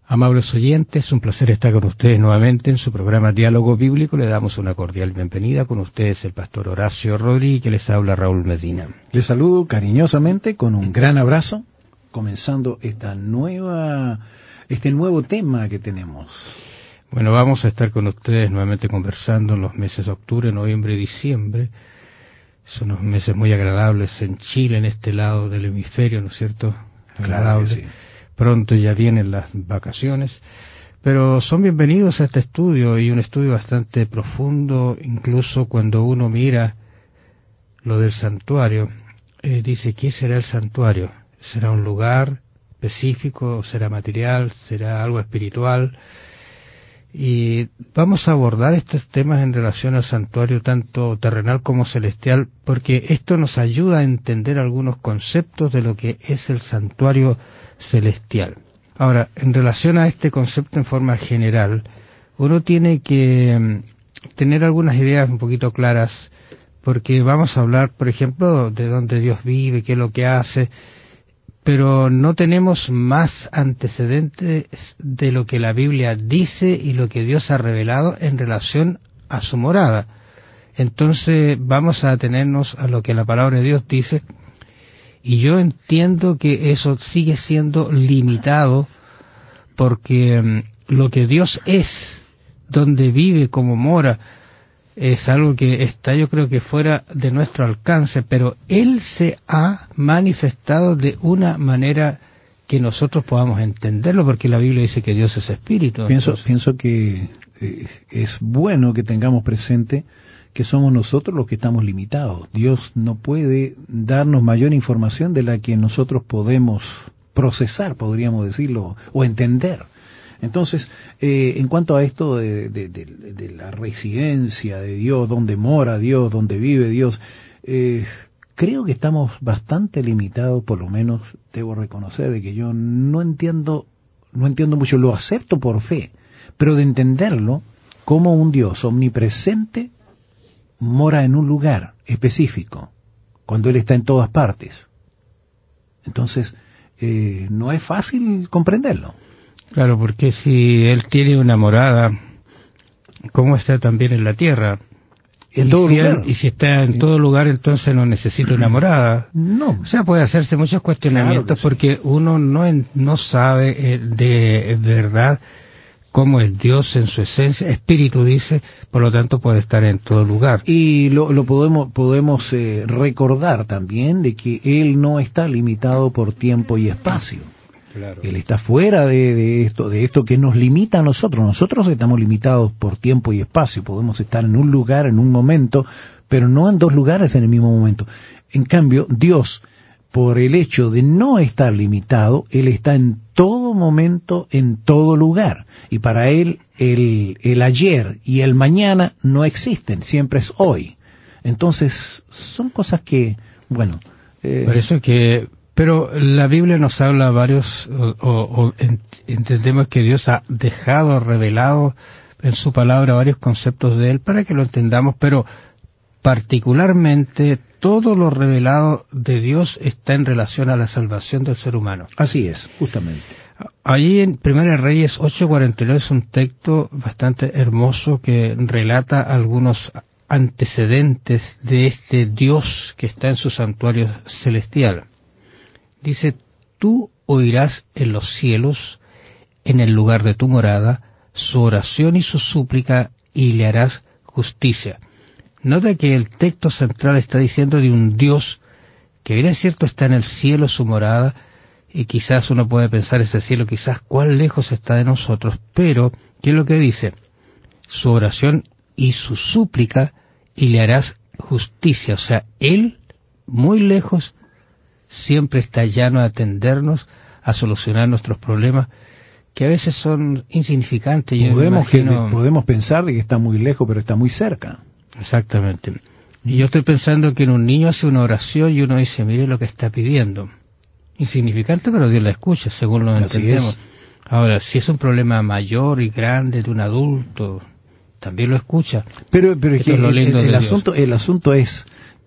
Amables oyentes, un placer estar con ustedes nuevamente en su programa Diálogo Bíblico. Le damos una cordial bienvenida. Con ustedes el pastor Horacio Rodríguez, que les habla Raúl Medina. Les saludo cariñosamente con un gran abrazo, comenzando este nuevo tema que tenemos. Bueno, vamos a estar con ustedes nuevamente conversando en los meses de octubre, noviembre y diciembre. Son unos meses muy agradables en Chile, en este lado del hemisferio, ¿no es cierto? Agradable. Claro que sí. Pronto ya vienen las vacaciones, pero son bienvenidos a este estudio, y un estudio bastante profundo. Incluso cuando uno mira lo del santuario, dice, ¿qué será el santuario? ¿Será un lugar específico? ¿Será material? ¿Será algo espiritual? Y vamos a abordar estos temas en relación al santuario, tanto terrenal como celestial, porque esto nos ayuda a entender algunos conceptos de lo que es el santuario celestial. Ahora, en relación a este concepto en forma general, uno tiene que tener algunas ideas un poquito claras, porque vamos a hablar, por ejemplo, de dónde Dios vive, qué es lo que hace, pero no tenemos más antecedentes de lo que la Biblia dice y lo que Dios ha revelado en relación a su morada. Entonces vamos a atenernos a lo que la palabra de Dios dice, y yo entiendo que eso sigue siendo limitado, porque lo que Dios es, donde vive, como mora, es algo que está, yo creo, que fuera de nuestro alcance, pero Él se ha manifestado de una manera que nosotros podamos entenderlo, porque la Biblia dice que Dios es espíritu. Pienso que es bueno que tengamos presente que somos nosotros los que estamos limitados. Dios no puede darnos mayor información de la que nosotros podemos procesar, podríamos decirlo, o entender. Entonces, en cuanto a esto de la residencia de Dios, donde mora Dios, donde vive Dios, creo que estamos bastante limitados. Por lo menos debo reconocer de que yo no entiendo mucho, lo acepto por fe, pero de entenderlo como un Dios omnipresente mora en un lugar específico, cuando Él está en todas partes. Entonces, no es fácil comprenderlo. Claro, porque si Él tiene una morada, ¿cómo está también en la tierra? En todo lugar. Y si está en todo lugar, entonces no necesita una morada. No. O sea, puede hacerse muchos cuestionamientos, Claro que sí. porque uno no sabe de verdad cómo es Dios en su esencia. Espíritu dice, por lo tanto puede estar en todo lugar. Y lo podemos recordar también de que Él no está limitado por tiempo y espacio. Claro. Él está fuera de esto que nos limita a nosotros. Nosotros estamos limitados por tiempo y espacio. Podemos estar en un lugar, en un momento, pero no en dos lugares en el mismo momento. En cambio, Dios, por el hecho de no estar limitado, Él está en todo momento, en todo lugar. Y para Él, el ayer y el mañana no existen, siempre es hoy. Entonces, son cosas que, bueno... Por eso que... Pero la Biblia nos habla entendemos que Dios ha dejado revelado en su palabra varios conceptos de Él para que lo entendamos, pero particularmente todo lo revelado de Dios está en relación a la salvación del ser humano. Así es, justamente. Allí en 1 Reyes 8:49 es un texto bastante hermoso que relata algunos antecedentes de este Dios que está en su santuario celestial. Dice, tú oirás en los cielos, en el lugar de tu morada, su oración y su súplica, y le harás justicia. Nota que el texto central está diciendo de un Dios que bien es cierto está en el cielo su morada, y quizás uno puede pensar ese cielo, quizás cuán lejos está de nosotros, pero, ¿qué es lo que dice? Su oración y su súplica, y le harás justicia. O sea, Él, muy lejos, siempre está llano a atendernos, a solucionar nuestros problemas, que a veces son insignificantes. Podemos pensar de que está muy lejos, pero está muy cerca. Exactamente. Y yo estoy pensando que en un niño hace una oración y uno dice, mire lo que está pidiendo. Insignificante, pero Dios la escucha, según lo entendemos. Ahora, si es un problema mayor y grande de un adulto, también lo escucha. Pero es que el asunto es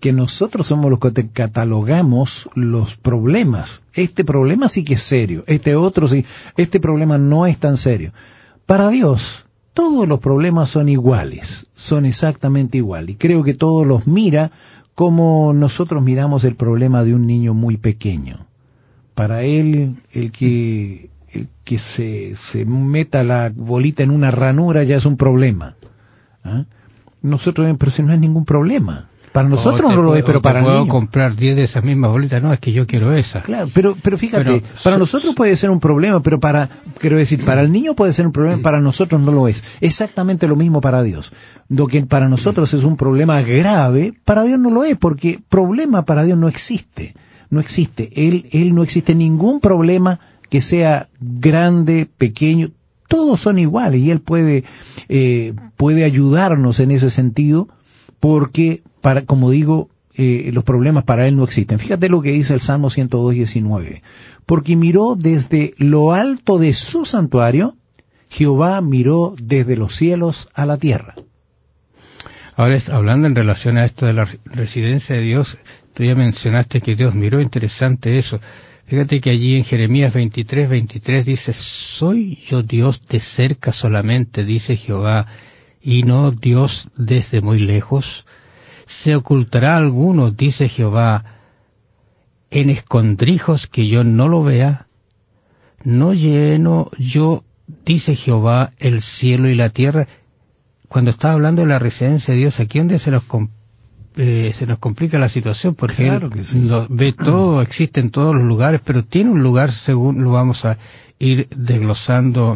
que nosotros somos los que catalogamos los problemas. Este problema sí que es serio, este otro sí, este problema no es tan serio. Para Dios, todos los problemas son iguales, son exactamente iguales. Y creo que todos los mira como nosotros miramos el problema de un niño muy pequeño. Para él, el que se meta la bolita en una ranura ya es un problema. ¿Ah? Nosotros, pero si no es ningún problema. Para nosotros no lo es, pero para el niño. Puedo comprar 10 de esas mismas bolitas, no, es que yo quiero esa. Claro, pero fíjate, para nosotros puede ser un problema, pero para el niño puede ser un problema, para nosotros no lo es. Exactamente lo mismo para Dios. Lo que para nosotros es un problema grave, para Dios no lo es, porque problema para Dios no existe. No existe. Él no existe ningún problema que sea grande, pequeño, todos son iguales y Él puede ayudarnos en ese sentido, porque, como digo, los problemas para Él no existen. Fíjate lo que dice el Salmo 102:19. Porque miró desde lo alto de su santuario, Jehová miró desde los cielos a la tierra. Ahora, hablando en relación a esto de la residencia de Dios, tú ya mencionaste que Dios miró, interesante eso. Fíjate que allí en Jeremías 23:23 dice, ¿soy yo Dios de cerca solamente, dice Jehová, y no Dios desde muy lejos? ¿Se ocultará alguno, dice Jehová, en escondrijos que yo no lo vea? ¿No lleno yo, dice Jehová, el cielo y la tierra? Cuando está hablando de la residencia de Dios, aquí donde se nos complica la situación, porque claro Él sí lo ve todo, existe en todos los lugares, pero tiene un lugar, según lo vamos a ir desglosando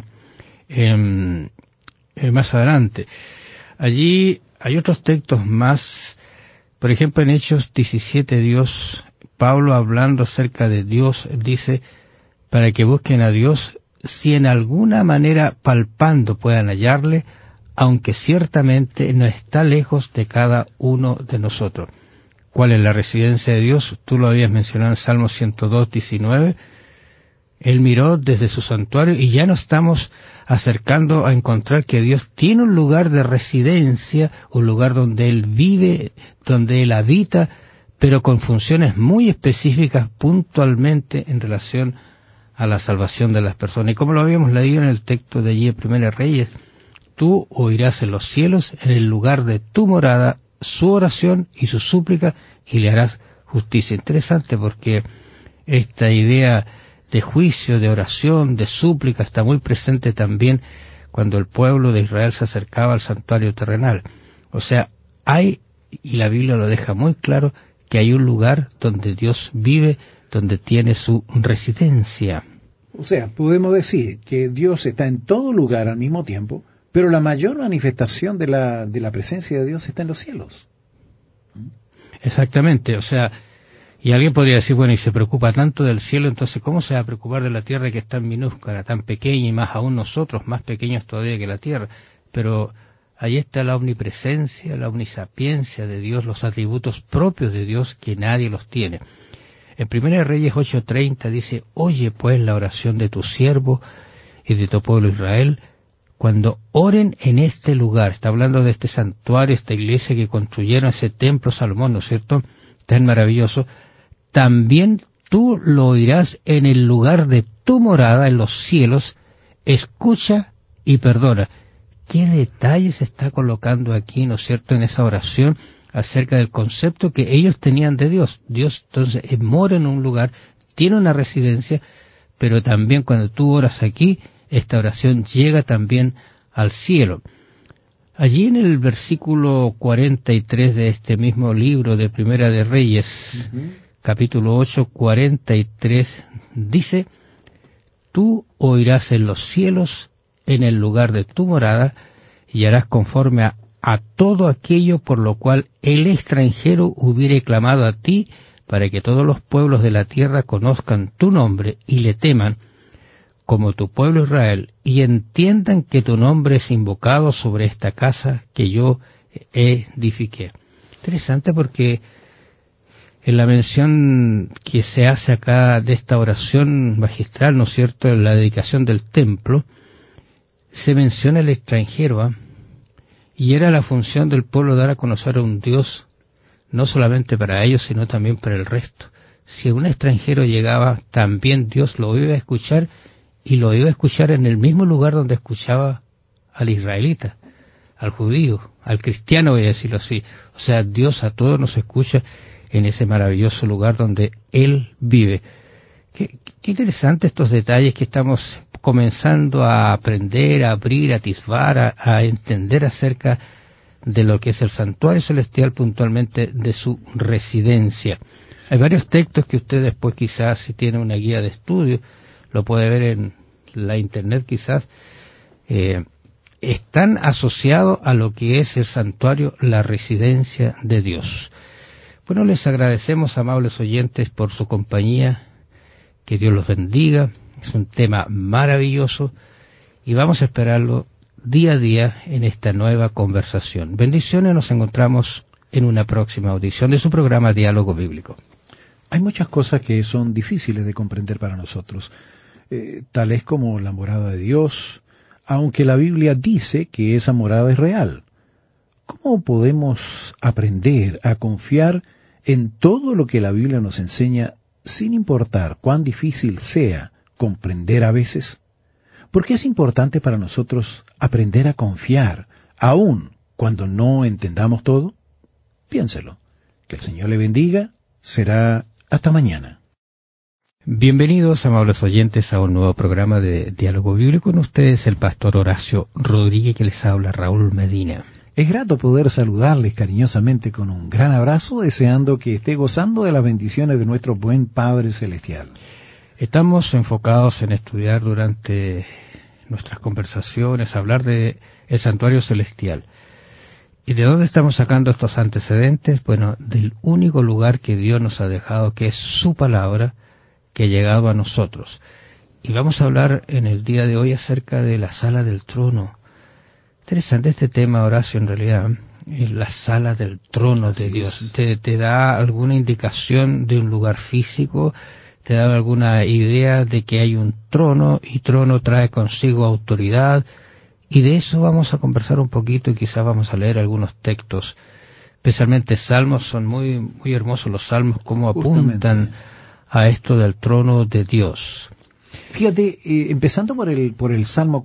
más adelante. Allí hay otros textos más, por ejemplo en Hechos 17, Pablo hablando acerca de Dios, dice, para que busquen a Dios, si en alguna manera palpando puedan hallarle, aunque ciertamente no está lejos de cada uno de nosotros. ¿Cuál es la residencia de Dios? Tú lo habías mencionado en Salmo 102:19. Él miró desde su santuario y ya nos estamos acercando a encontrar que Dios tiene un lugar de residencia, un lugar donde Él vive, donde Él habita, pero con funciones muy específicas puntualmente en relación a la salvación de las personas. Y como lo habíamos leído en el texto de allí en Primera Reyes, tú oirás en los cielos, en el lugar de tu morada, su oración y su súplica, y le harás justicia. Interesante porque esta idea de juicio, de oración, de súplica, está muy presente también cuando el pueblo de Israel se acercaba al santuario terrenal. O sea, hay, y la Biblia lo deja muy claro, que hay un lugar donde Dios vive, donde tiene su residencia. O sea, podemos decir que Dios está en todo lugar al mismo tiempo, pero la mayor manifestación de la presencia de Dios está en los cielos. Exactamente, o sea, y alguien podría decir, bueno, y se preocupa tanto del cielo, entonces ¿cómo se va a preocupar de la tierra que es tan minúscula, tan pequeña, y más aún nosotros, más pequeños todavía que la tierra? Pero ahí está la omnipresencia, la omnisapiencia de Dios, los atributos propios de Dios que nadie los tiene. En 1 Reyes 8:30 dice, oye pues la oración de tu siervo y de tu pueblo Israel, cuando oren en este lugar. Está hablando de este santuario, esta iglesia que construyeron, ese templo Salomón, ¿no es cierto?, tan maravilloso. También tú lo oirás en el lugar de tu morada, en los cielos. Escucha y perdona. ¿Qué detalles está colocando aquí, ¿no es cierto?, en esa oración acerca del concepto que ellos tenían de Dios? Dios, entonces, mora en un lugar, tiene una residencia, pero también cuando tú oras aquí, esta oración llega también al cielo. Allí en el versículo 43 de este mismo libro de Primera de Reyes, capítulo 8, 43, dice, tú oirás en los cielos, en el lugar de tu morada, y harás conforme a todo aquello por lo cual el extranjero hubiere clamado a ti, para que todos los pueblos de la tierra conozcan tu nombre y le teman, como tu pueblo Israel, y entiendan que tu nombre es invocado sobre esta casa que yo edifiqué. Interesante porque en la mención que se hace acá de esta oración magistral, ¿no es cierto?, en la dedicación del templo, se menciona el extranjero, y era la función del pueblo dar a conocer a un Dios no solamente para ellos, sino también para el resto. Si un extranjero llegaba, también Dios lo iba a escuchar, y lo iba a escuchar en el mismo lugar donde escuchaba al israelita, al judío, al cristiano, voy a decirlo así. O sea, Dios a todos nos escucha en ese maravilloso lugar donde Él vive. Qué interesante estos detalles que estamos comenzando a aprender, a abrir, a atisbar, a entender acerca de lo que es el santuario celestial, puntualmente de su residencia. Hay varios textos que usted después quizás, si tiene una guía de estudio, lo puede ver en la internet quizás, están asociados a lo que es el santuario, la residencia de Dios. Bueno, les agradecemos, amables oyentes, por su compañía, que Dios los bendiga, es un tema maravilloso y vamos a esperarlo día a día en esta nueva conversación. Bendiciones, nos encontramos en una próxima audición de su programa Diálogo Bíblico. Hay muchas cosas que son difíciles de comprender para nosotros, tales como la morada de Dios, aunque la Biblia dice que esa morada es real. ¿Cómo podemos aprender a confiar en todo lo que la Biblia nos enseña sin importar cuán difícil sea comprender a veces? ¿Por qué es importante para nosotros aprender a confiar, aun cuando no entendamos todo? Piénselo. Que el Señor le bendiga. Será hasta mañana. Bienvenidos, amables oyentes, a un nuevo programa de Diálogo Bíblico. Con ustedes el pastor Horacio Rodríguez, que les habla, Raúl Medina. Es grato poder saludarles cariñosamente con un gran abrazo, deseando que esté gozando de las bendiciones de nuestro buen Padre Celestial. Estamos enfocados en estudiar durante nuestras conversaciones, hablar de el santuario celestial. ¿Y de dónde estamos sacando estos antecedentes? Bueno, del único lugar que Dios nos ha dejado, que es su palabra, que ha llegado a nosotros. Y vamos a hablar en el día de hoy acerca de la sala del trono. Interesante este tema, Horacio, en realidad. La sala del trono de Dios. ¿Te da alguna indicación de un lugar físico? ¿Te da alguna idea de que hay un trono, y trono trae consigo autoridad? Y de eso vamos a conversar un poquito, y quizás vamos a leer algunos textos, especialmente salmos. Son muy, muy hermosos los salmos, cómo apuntan a esto del trono de Dios. Fíjate, empezando por el Salmo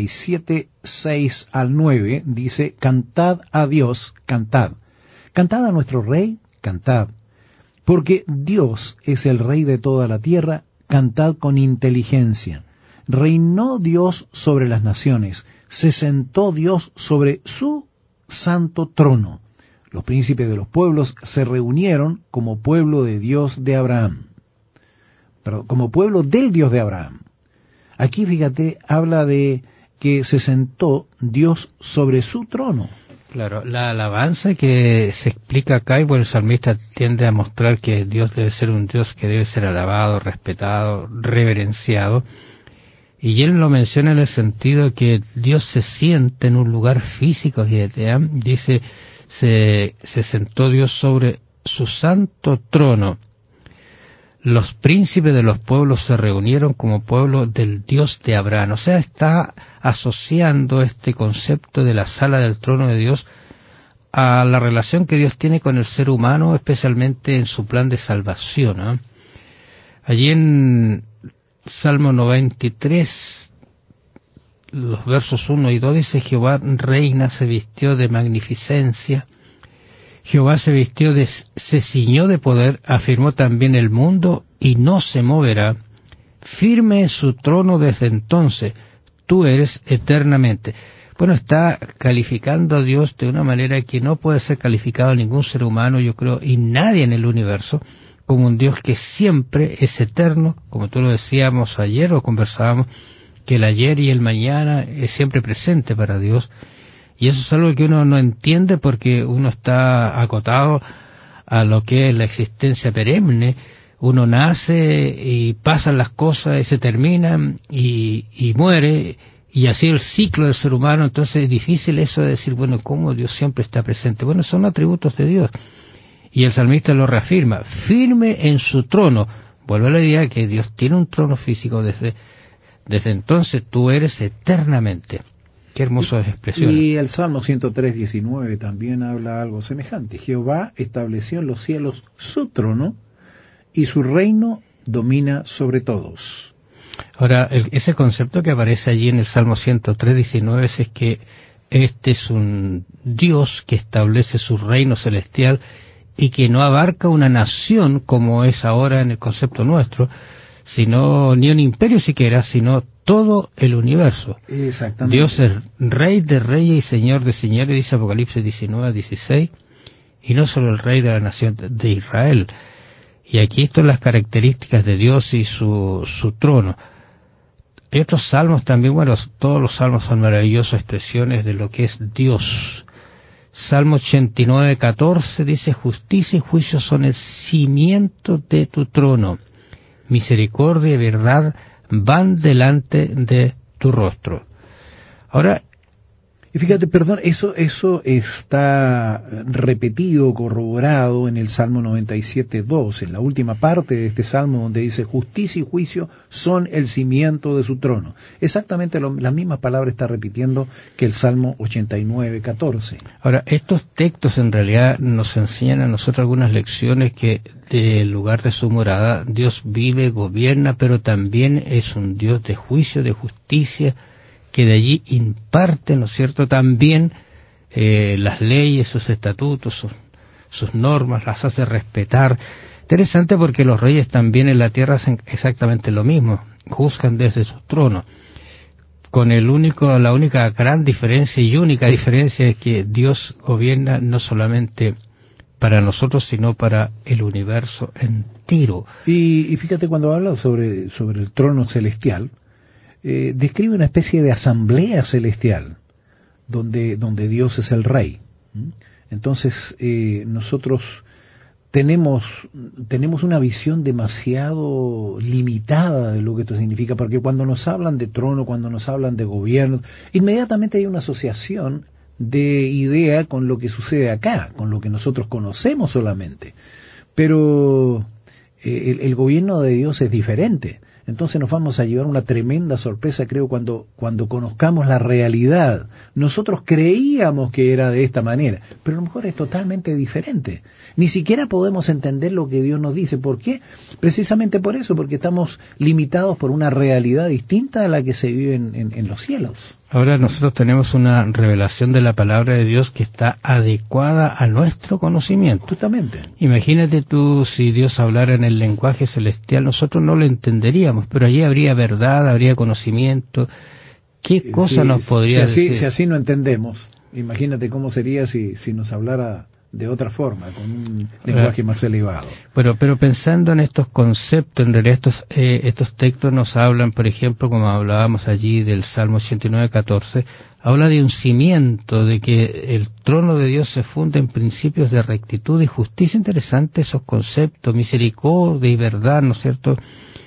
47, 6 al 9, dice: cantad a Dios, cantad. Cantad a nuestro Rey, cantad. Porque Dios es el Rey de toda la tierra, cantad con inteligencia. Reinó Dios sobre las naciones, se sentó Dios sobre su santo trono. Los príncipes de los pueblos se reunieron como pueblo de Dios de Abraham. Como pueblo del Dios de Abraham. Aquí, fíjate, habla de que se sentó Dios sobre su trono. Claro, la alabanza que se explica acá, y bueno, el salmista tiende a mostrar que Dios debe ser un Dios que debe ser alabado, respetado, reverenciado, y él lo menciona en el sentido de que Dios se siente en un lugar físico, fíjate, ¿eh? Dice, se sentó Dios sobre su santo trono. Los príncipes de los pueblos se reunieron como pueblo del Dios de Abraham. O sea, está asociando este concepto de la sala del trono de Dios a la relación que Dios tiene con el ser humano, especialmente en su plan de salvación, ¿eh? Allí en Salmo 93, los versos 1 y 2, dice: Jehová reina, se vistió de magnificencia. Jehová se ciñó de poder, afirmó también el mundo y no se moverá. Firme es su trono desde entonces, tú eres eternamente. Bueno, está calificando a Dios de una manera que no puede ser calificado ningún ser humano, yo creo, y nadie en el universo, como un Dios que siempre es eterno, como tú lo decíamos ayer o conversábamos, que el ayer y el mañana es siempre presente para Dios. Y eso es algo que uno no entiende porque uno está acotado a lo que es la existencia perenne. Uno nace y pasan las cosas y se terminan y muere, y así el ciclo del ser humano. Entonces es difícil eso de decir, bueno, ¿cómo Dios siempre está presente? Bueno, son atributos de Dios. Y el salmista lo reafirma, firme en su trono. Vuelve a la idea que Dios tiene un trono físico desde entonces, tú eres eternamente. Qué hermosas expresiones. Y el Salmo 103:19 también habla algo semejante. Jehová estableció en los cielos su trono y su reino domina sobre todos. Ahora, ese concepto que aparece allí en el Salmo 103:19 es que este es un Dios que establece su reino celestial y que no abarca una nación como es ahora en el concepto nuestro, sino ni un imperio siquiera, sino todo el universo. Exactamente. Dios es Rey de reyes y Señor de señores, dice Apocalipsis 19:16, y no solo el Rey de la nación de Israel. Y aquí están las características de Dios y su trono. Hay otros salmos también, bueno, todos los salmos son maravillosas expresiones de lo que es Dios. Salmo 89:14 dice, justicia y juicio son el cimiento de tu trono. Misericordia y verdad van delante de tu rostro. Ahora, y fíjate, perdón, eso está repetido, corroborado en el Salmo 97:2, en la última parte de este Salmo, donde dice, justicia y juicio son el cimiento de su trono. Exactamente la misma palabra está repitiendo que el Salmo 89:14. Ahora, estos textos en realidad nos enseñan a nosotros algunas lecciones que del lugar de su morada, Dios vive, gobierna, pero también es un Dios de juicio, de justicia, que de allí imparte, ¿no es cierto?, también las leyes, sus estatutos, sus normas, las hace respetar. Interesante porque los reyes también en la tierra hacen exactamente lo mismo, juzgan desde su trono. Con la única gran diferencia y única diferencia es que Dios gobierna no solamente para nosotros, sino para el universo entero. Y fíjate, cuando habla sobre el trono celestial, describe una especie de asamblea celestial, donde Dios es el rey. Entonces, nosotros tenemos una visión demasiado limitada de lo que esto significa, porque cuando nos hablan de trono, cuando nos hablan de gobierno, inmediatamente hay una asociación de idea con lo que sucede acá, con lo que nosotros conocemos solamente. Pero el gobierno de Dios es diferente. Entonces nos vamos a llevar una tremenda sorpresa, creo, cuando conozcamos la realidad. Nosotros creíamos que era de esta manera, pero a lo mejor es totalmente diferente. Ni siquiera podemos entender lo que Dios nos dice. ¿Por qué? Precisamente por eso, porque estamos limitados por una realidad distinta a la que se vive en los cielos. Ahora nosotros tenemos una revelación de la palabra de Dios que está adecuada a nuestro conocimiento. Justamente. Imagínate tú, si Dios hablara en el lenguaje celestial, nosotros no lo entenderíamos, pero allí habría verdad, habría conocimiento. ¿Qué cosa nos podría decir? Si así no entendemos, imagínate cómo sería si nos hablara de otra forma, con un lenguaje más elevado. Pero pensando en estos conceptos, en realidad estos textos nos hablan, por ejemplo, como hablábamos allí del Salmo 89:14, habla de un cimiento, de que el trono de Dios se funda en principios de rectitud y justicia. Interesante esos conceptos, misericordia y verdad, ¿no es cierto?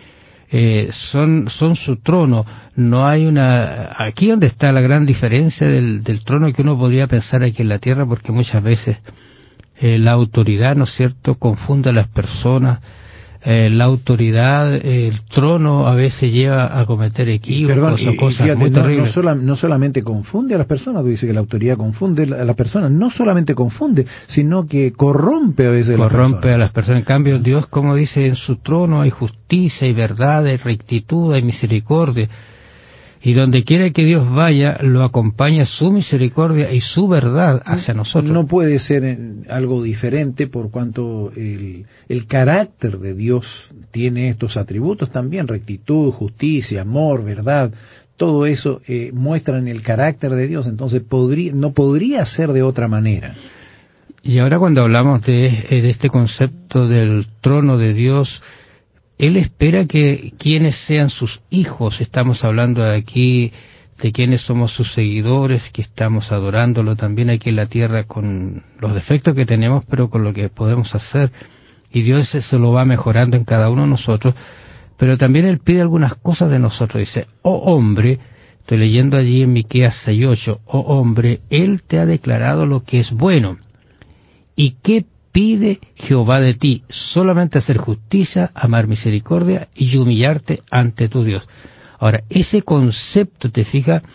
Son su trono. No hay aquí donde está la gran diferencia del trono que uno podría pensar aquí en la tierra, porque muchas veces la autoridad, ¿no es cierto?, confunde a las personas. La autoridad, el trono a veces lleva a cometer equívocos o cosas fíjate, muy terribles. No solamente confunde a las personas, tú dices que la autoridad confunde a las personas, no solamente confunde, sino que corrompe a veces a las personas. En cambio, Dios, como dice, en su trono hay justicia y verdad, hay rectitud, hay misericordia. Y donde quiera que Dios vaya, lo acompaña su misericordia y su verdad hacia nosotros. No puede ser algo diferente, por cuanto el carácter de Dios tiene estos atributos también: rectitud, justicia, amor, verdad. Todo eso muestran el carácter de Dios. Entonces no podría ser de otra manera. Y ahora, cuando hablamos de este concepto del trono de Dios, Él espera que quienes sean sus hijos, estamos hablando de aquí de quienes somos sus seguidores, que estamos adorándolo también aquí en la tierra con los defectos que tenemos, pero con lo que podemos hacer, y Dios se lo va mejorando en cada uno de nosotros, pero también Él pide algunas cosas de nosotros. Dice, oh hombre, estoy leyendo allí en Miqueas 6:8, oh hombre, Él te ha declarado lo que es bueno. ¿Y qué pide Jehová de ti? Solamente hacer justicia, amar misericordia y humillarte ante tu Dios. Ahora, ese concepto, te fijas,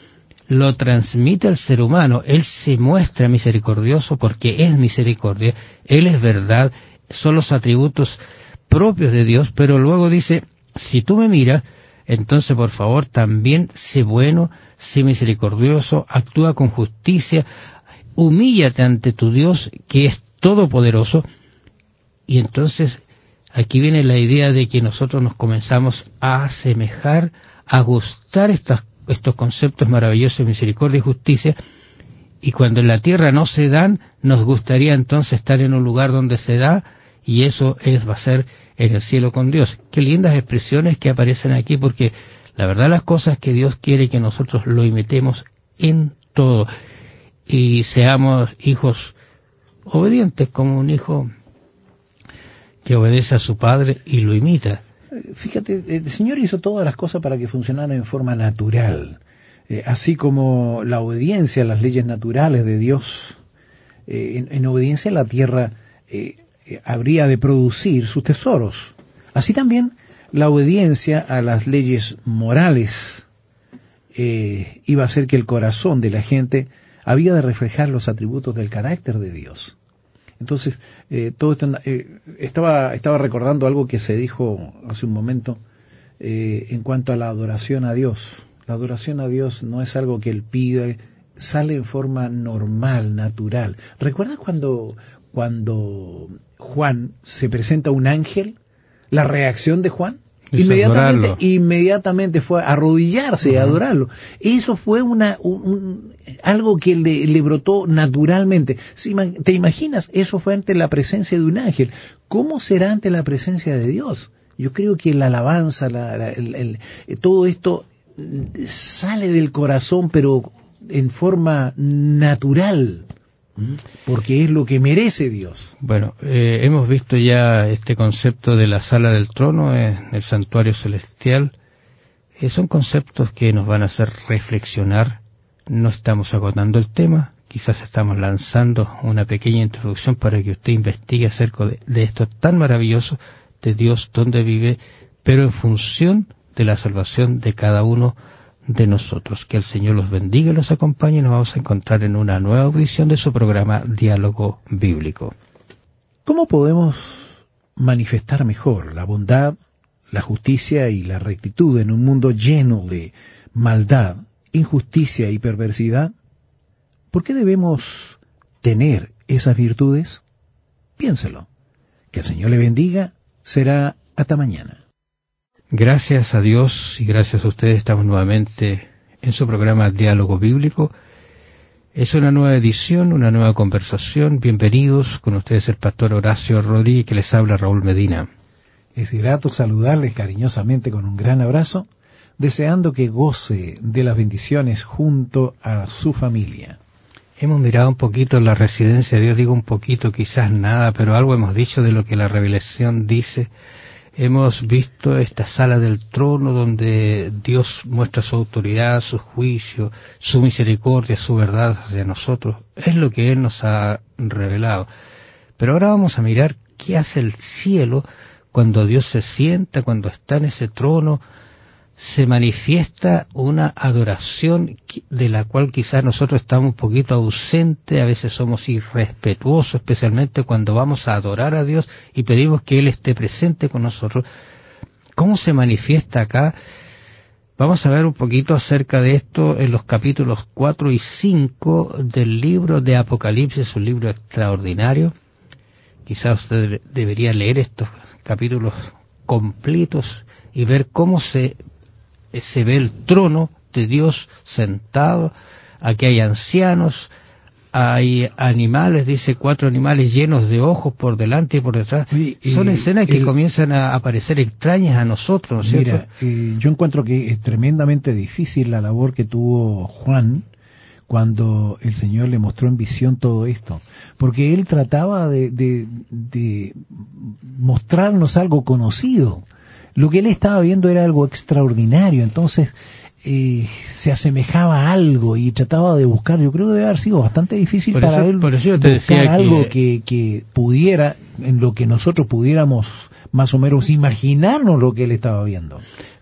lo transmite al ser humano. Él se muestra misericordioso porque es misericordia, Él es verdad, son los atributos propios de Dios, pero luego dice, si tú me miras, entonces por favor también sé bueno, sé misericordioso, actúa con justicia, humíllate ante tu Dios que es todopoderoso. Y entonces aquí viene la idea de que nosotros nos comenzamos a asemejar, a gustar estos conceptos maravillosos de misericordia y justicia, y cuando en la tierra no se dan, nos gustaría entonces estar en un lugar donde se da, y eso va a ser en el cielo con Dios. Qué lindas expresiones que aparecen aquí, porque la verdad las cosas que Dios quiere que nosotros lo imitemos en todo, y seamos hijos obedientes, como un hijo que obedece a su padre y lo imita. Fíjate, el Señor hizo todas las cosas para que funcionaran en forma natural, así como la obediencia a las leyes naturales de Dios. En obediencia la tierra habría de producir sus tesoros. Así también la obediencia a las leyes morales iba a hacer que el corazón de la gente había de reflejar los atributos del carácter de Dios. Entonces, todo esto, estaba recordando algo que se dijo hace un momento en cuanto a la adoración a Dios. La adoración a Dios no es algo que Él pide, sale en forma normal, natural. ¿Recuerdas cuando Juan se presenta a un ángel? La reacción de Juan. Inmediatamente fue a arrodillarse y adorarlo. Eso fue algo que le brotó naturalmente. ¿Te imaginas? Eso fue ante la presencia de un ángel. ¿Cómo será ante la presencia de Dios? Yo creo que la alabanza, todo esto sale del corazón, pero en forma natural, porque es lo que merece Dios. Bueno, hemos visto ya este concepto de la sala del trono en el santuario celestial. Son conceptos que nos van a hacer reflexionar. No estamos agotando el tema, quizás estamos lanzando una pequeña introducción para que usted investigue acerca de esto tan maravilloso de Dios, donde vive, pero en función de la salvación de cada uno de nosotros. Que el Señor los bendiga y los acompañe. Nos vamos a encontrar en una nueva audición de su programa Diálogo Bíblico. ¿Cómo podemos manifestar mejor la bondad, la justicia y la rectitud en un mundo lleno de maldad, injusticia y perversidad? ¿Por qué debemos tener esas virtudes? Piénselo. Que el Señor le bendiga. Será hasta mañana. Gracias a Dios y gracias a ustedes estamos nuevamente en su programa Diálogo Bíblico. Es una nueva edición, una nueva conversación. Bienvenidos con ustedes el pastor Horacio Rodríguez, que les habla Raúl Medina. Es grato saludarles cariñosamente con un gran abrazo, deseando que goce de las bendiciones junto a su familia. Hemos mirado un poquito la residencia de Dios, digo un poquito, quizás nada, pero algo hemos dicho de lo que la revelación dice. Hemos visto esta sala del trono donde Dios muestra su autoridad, su juicio, su misericordia, su verdad hacia nosotros. Es lo que Él nos ha revelado. Pero ahora vamos a mirar qué hace el cielo cuando Dios se sienta, cuando está en ese trono. Se manifiesta una adoración de la cual quizás nosotros estamos un poquito ausentes, a veces somos irrespetuosos, especialmente cuando vamos a adorar a Dios y pedimos que Él esté presente con nosotros. ¿Cómo se manifiesta acá? Vamos a ver un poquito acerca de esto en los capítulos 4 y 5 del libro de Apocalipsis, un libro extraordinario. Quizás usted debería leer estos capítulos completos y ver cómo se ve el trono de Dios sentado. Aquí hay ancianos, hay animales, dice 4 animales llenos de ojos por delante y por detrás. Son escenas que comienzan a aparecer extrañas a nosotros, ¿no es cierto? Mira, yo encuentro que es tremendamente difícil la labor que tuvo Juan cuando el Señor le mostró en visión todo esto, porque él trataba de mostrarnos algo conocido. Lo que él estaba viendo era algo extraordinario, entonces se asemejaba a algo y trataba de buscar. Yo creo que debe haber sido bastante difícil para él buscar algo que pudiera, en lo que nosotros pudiéramos más o menos imaginarnos lo que él estaba viendo.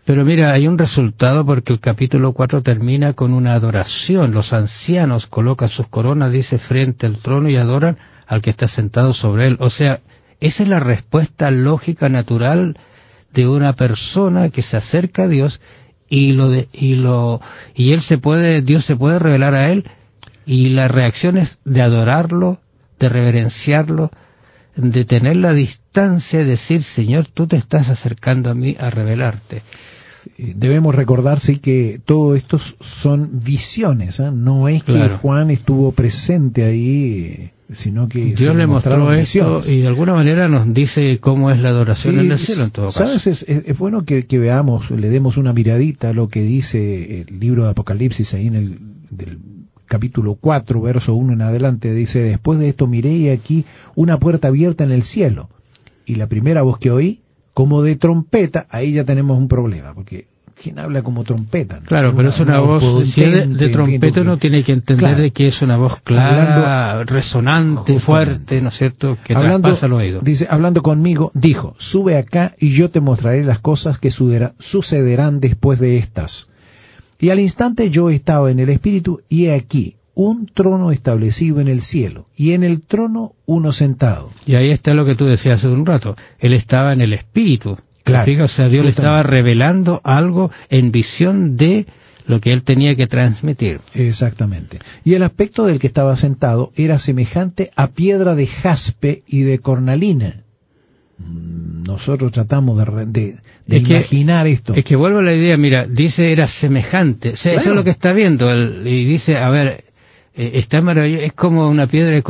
Pero mira, hay un resultado porque el capítulo 4 termina con una adoración. Los ancianos colocan sus coronas, dice, frente al trono y adoran al que está sentado sobre él. O sea, esa es la respuesta lógica, natural de una persona que se acerca a Dios y Dios se puede revelar a él, y la reacción es de adorarlo, de reverenciarlo, de tener la distancia y decir, Señor, tú te estás acercando a mí a revelarte. Debemos recordar, sí, que todo esto son visiones, ¿eh? No es que Juan estuvo presente ahí, sino que Dios le mostró esto y de alguna manera nos dice cómo es la adoración en el cielo en todo caso. ¿Sabes? Es bueno que veamos, le demos una miradita a lo que dice el libro de Apocalipsis ahí en del capítulo 4, verso 1 en adelante. Dice, después de esto miré y aquí una puerta abierta en el cielo, y la primera voz que oí, como de trompeta. Ahí ya tenemos un problema, porque ¿quién habla como trompeta? ¿No? Claro, pero es una voz, si es de trompeta, uno tiene que entender de que es una voz clara, resonante, fuerte, ¿no es cierto?, que traspasa el oído. Dice, hablando conmigo, dijo, sube acá y yo te mostraré las cosas que sucederán después de estas. Y al instante yo estaba en el espíritu, y he aquí un trono establecido en el cielo, y en el trono uno sentado. Y ahí está lo que tú decías hace un rato, él estaba en el espíritu. Claro, o sea, Dios le estaba revelando algo en visión de lo que él tenía que transmitir. Exactamente. Y el aspecto del que estaba sentado era semejante a piedra de jaspe y de cornalina. Nosotros tratamos de imaginar esto. Es que vuelvo a la idea, mira, dice era semejante, o sea, eso es lo que está viendo, y dice, a ver, está maravilloso, es como una piedra de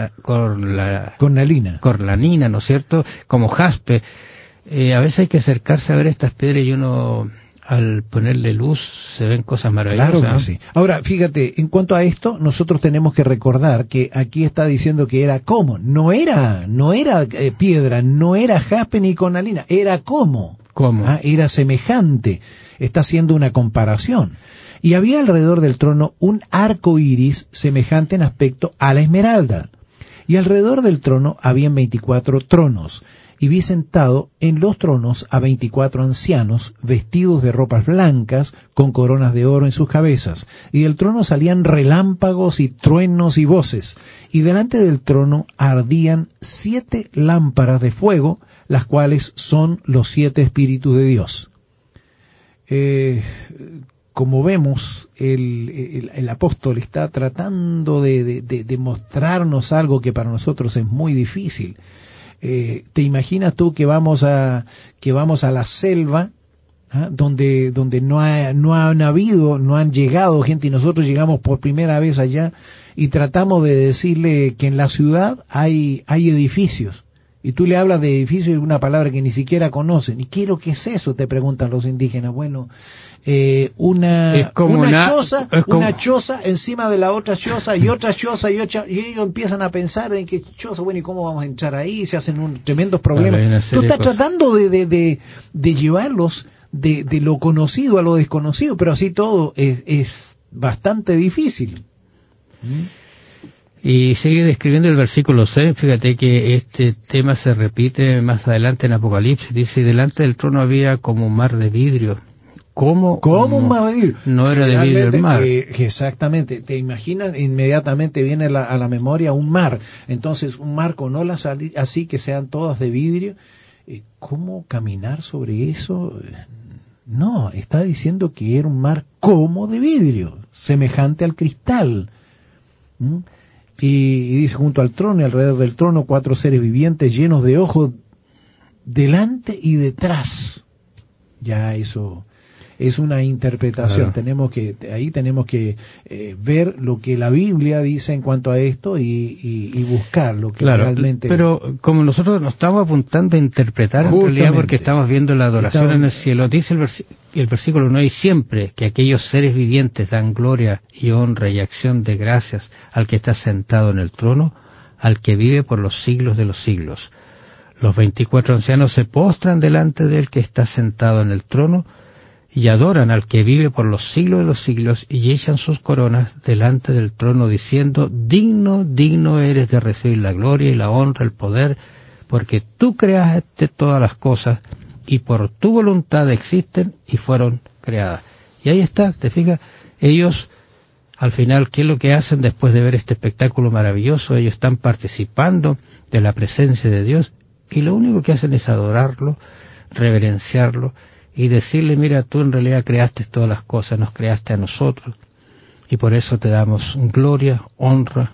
cornalina, ¿no es cierto?, como jaspe. A veces hay que acercarse a ver estas piedras y uno, al ponerle luz, se ven cosas maravillosas. Claro que sí. Ahora, fíjate, en cuanto a esto, nosotros tenemos que recordar que aquí está diciendo que era como. No era piedra, no era jaspe ni cornalina, era como. ¿Cómo? Era semejante. Está haciendo una comparación. Y había alrededor del trono un arco iris semejante en aspecto a la esmeralda. Y alrededor del trono habían 24 tronos. Y vi sentado en los tronos a 24 ancianos, vestidos de ropas blancas, con coronas de oro en sus cabezas. Y del trono salían relámpagos y truenos y voces. Y delante del trono ardían 7 lámparas de fuego, las cuales son los 7 espíritus de Dios. Como vemos, el apóstol está tratando de mostrarnos algo que para nosotros es muy difícil. ¿Te imaginas tú que vamos a la selva, donde no han llegado gente, y nosotros llegamos por primera vez allá y tratamos de decirle que en la ciudad hay edificios, y tú le hablas de edificios y una palabra que ni siquiera conocen? ¿Y qué es lo que es eso?, te preguntan los indígenas. Bueno, una choza encima de la otra choza y otra choza y ellos empiezan a pensar en qué choza, bueno, ¿y cómo vamos a entrar ahí? Se hacen tremendos problemas. Tú estás tratando de llevarlos de lo conocido a lo desconocido, pero así todo es bastante difícil. Y sigue describiendo el versículo 6, fíjate que este tema se repite más adelante en Apocalipsis, dice, delante del trono había como un mar de vidrio. ¿Cómo un mar de vidrio? No era de vidrio el mar. Exactamente, te imaginas, inmediatamente viene a la memoria un mar. Entonces, un mar con olas así que sean todas de vidrio. ¿Cómo caminar sobre eso? No, está diciendo que era un mar como de vidrio, semejante al cristal. Y dice, junto al trono y alrededor del trono 4 seres vivientes llenos de ojos delante y detrás. Ya eso es una interpretación. Claro. Tenemos que ver lo que la Biblia dice en cuanto a esto y buscar lo que realmente. Pero como nosotros nos estamos apuntando a interpretar en realidad, porque estamos viendo la adoración en el cielo, dice el versículo 9, y siempre que aquellos seres vivientes dan gloria y honra y acción de gracias al que está sentado en el trono, al que vive por los siglos de los siglos. Los 24 ancianos se postran delante del que está sentado en el trono y adoran al que vive por los siglos de los siglos, y echan sus coronas delante del trono diciendo, digno, digno eres de recibir la gloria y la honra, el poder, porque tú creaste todas las cosas, y por tu voluntad existen y fueron creadas. Y ahí está, te fijas, ellos al final, ¿qué es lo que hacen después de ver este espectáculo maravilloso? Ellos están participando de la presencia de Dios y lo único que hacen es adorarlo, reverenciarlo y decirle, mira, tú en realidad creaste todas las cosas, nos creaste a nosotros y por eso te damos gloria, honra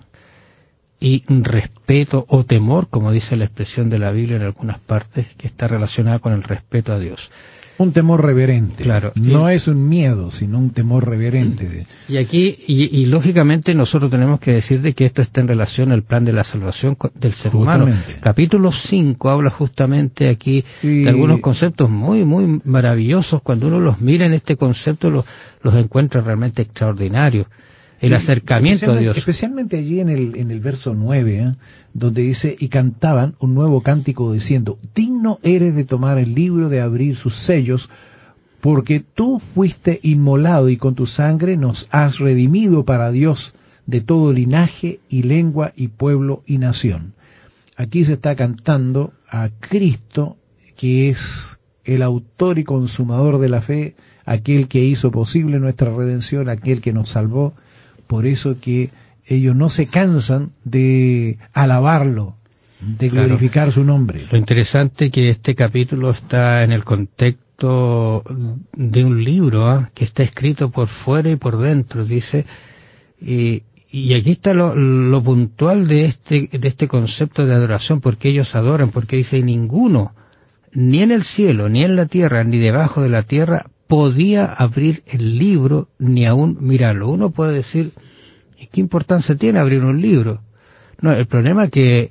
y respeto o temor, como dice la expresión de la Biblia en algunas partes, que está relacionada con el respeto a Dios. Un temor reverente. Claro. No es un miedo, sino un temor reverente. Y aquí, y lógicamente nosotros tenemos que decir de que esto está en relación al plan de la salvación del ser humano. Capítulo 5 habla justamente aquí de algunos conceptos muy, muy maravillosos. Cuando uno los mira en este concepto, los encuentra realmente extraordinarios. El acercamiento a Dios. Especialmente allí en el verso 9, donde dice, y cantaban un nuevo cántico diciendo, digno eres de tomar el libro, de abrir sus sellos, porque tú fuiste inmolado y con tu sangre nos has redimido para Dios de todo linaje y lengua y pueblo y nación. Aquí se está cantando a Cristo, que es el autor y consumador de la fe, aquel que hizo posible nuestra redención, aquel que nos salvó. Por eso que ellos no se cansan de alabarlo, de glorificar su nombre. Lo interesante es que este capítulo está en el contexto de un libro que está escrito por fuera y por dentro, dice, y aquí está lo puntual de este concepto de adoración, porque ellos adoran, porque dice, ninguno, ni en el cielo, ni en la tierra, ni debajo de la tierra, podía abrir el libro ni aún mirarlo. Uno puede decir, ¿y qué importancia tiene abrir un libro? No, el problema es que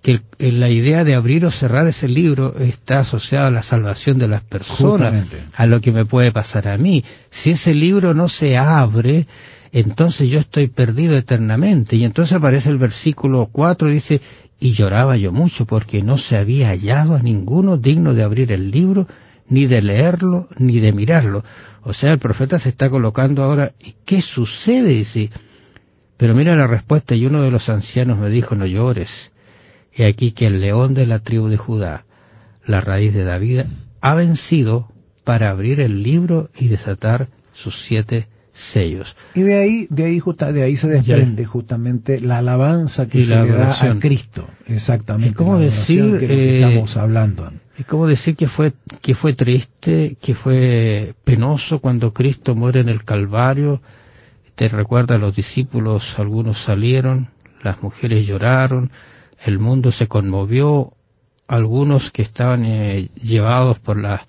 la idea de abrir o cerrar ese libro está asociada a la salvación de las personas, justamente, a lo que me puede pasar a mí. Si ese libro no se abre, entonces yo estoy perdido eternamente. Y entonces aparece el versículo 4, dice, y lloraba yo mucho porque no se había hallado a ninguno digno de abrir el libro, ni de leerlo, ni de mirarlo. O sea, el profeta se está colocando ahora, ¿y qué sucede? Dice, pero mira la respuesta, y uno de los ancianos me dijo, no llores. He aquí que el león de la tribu de Judá, la raíz de David, ha vencido para abrir el libro y desatar sus 7 sellos. Y de ahí se desprende justamente la alabanza que se le da a Cristo. Exactamente. Es como decir, que estamos hablando. Es como decir que fue triste, que fue penoso cuando Cristo muere en el Calvario. Te recuerda, a los discípulos, algunos salieron, las mujeres lloraron, el mundo se conmovió, algunos que estaban llevados por las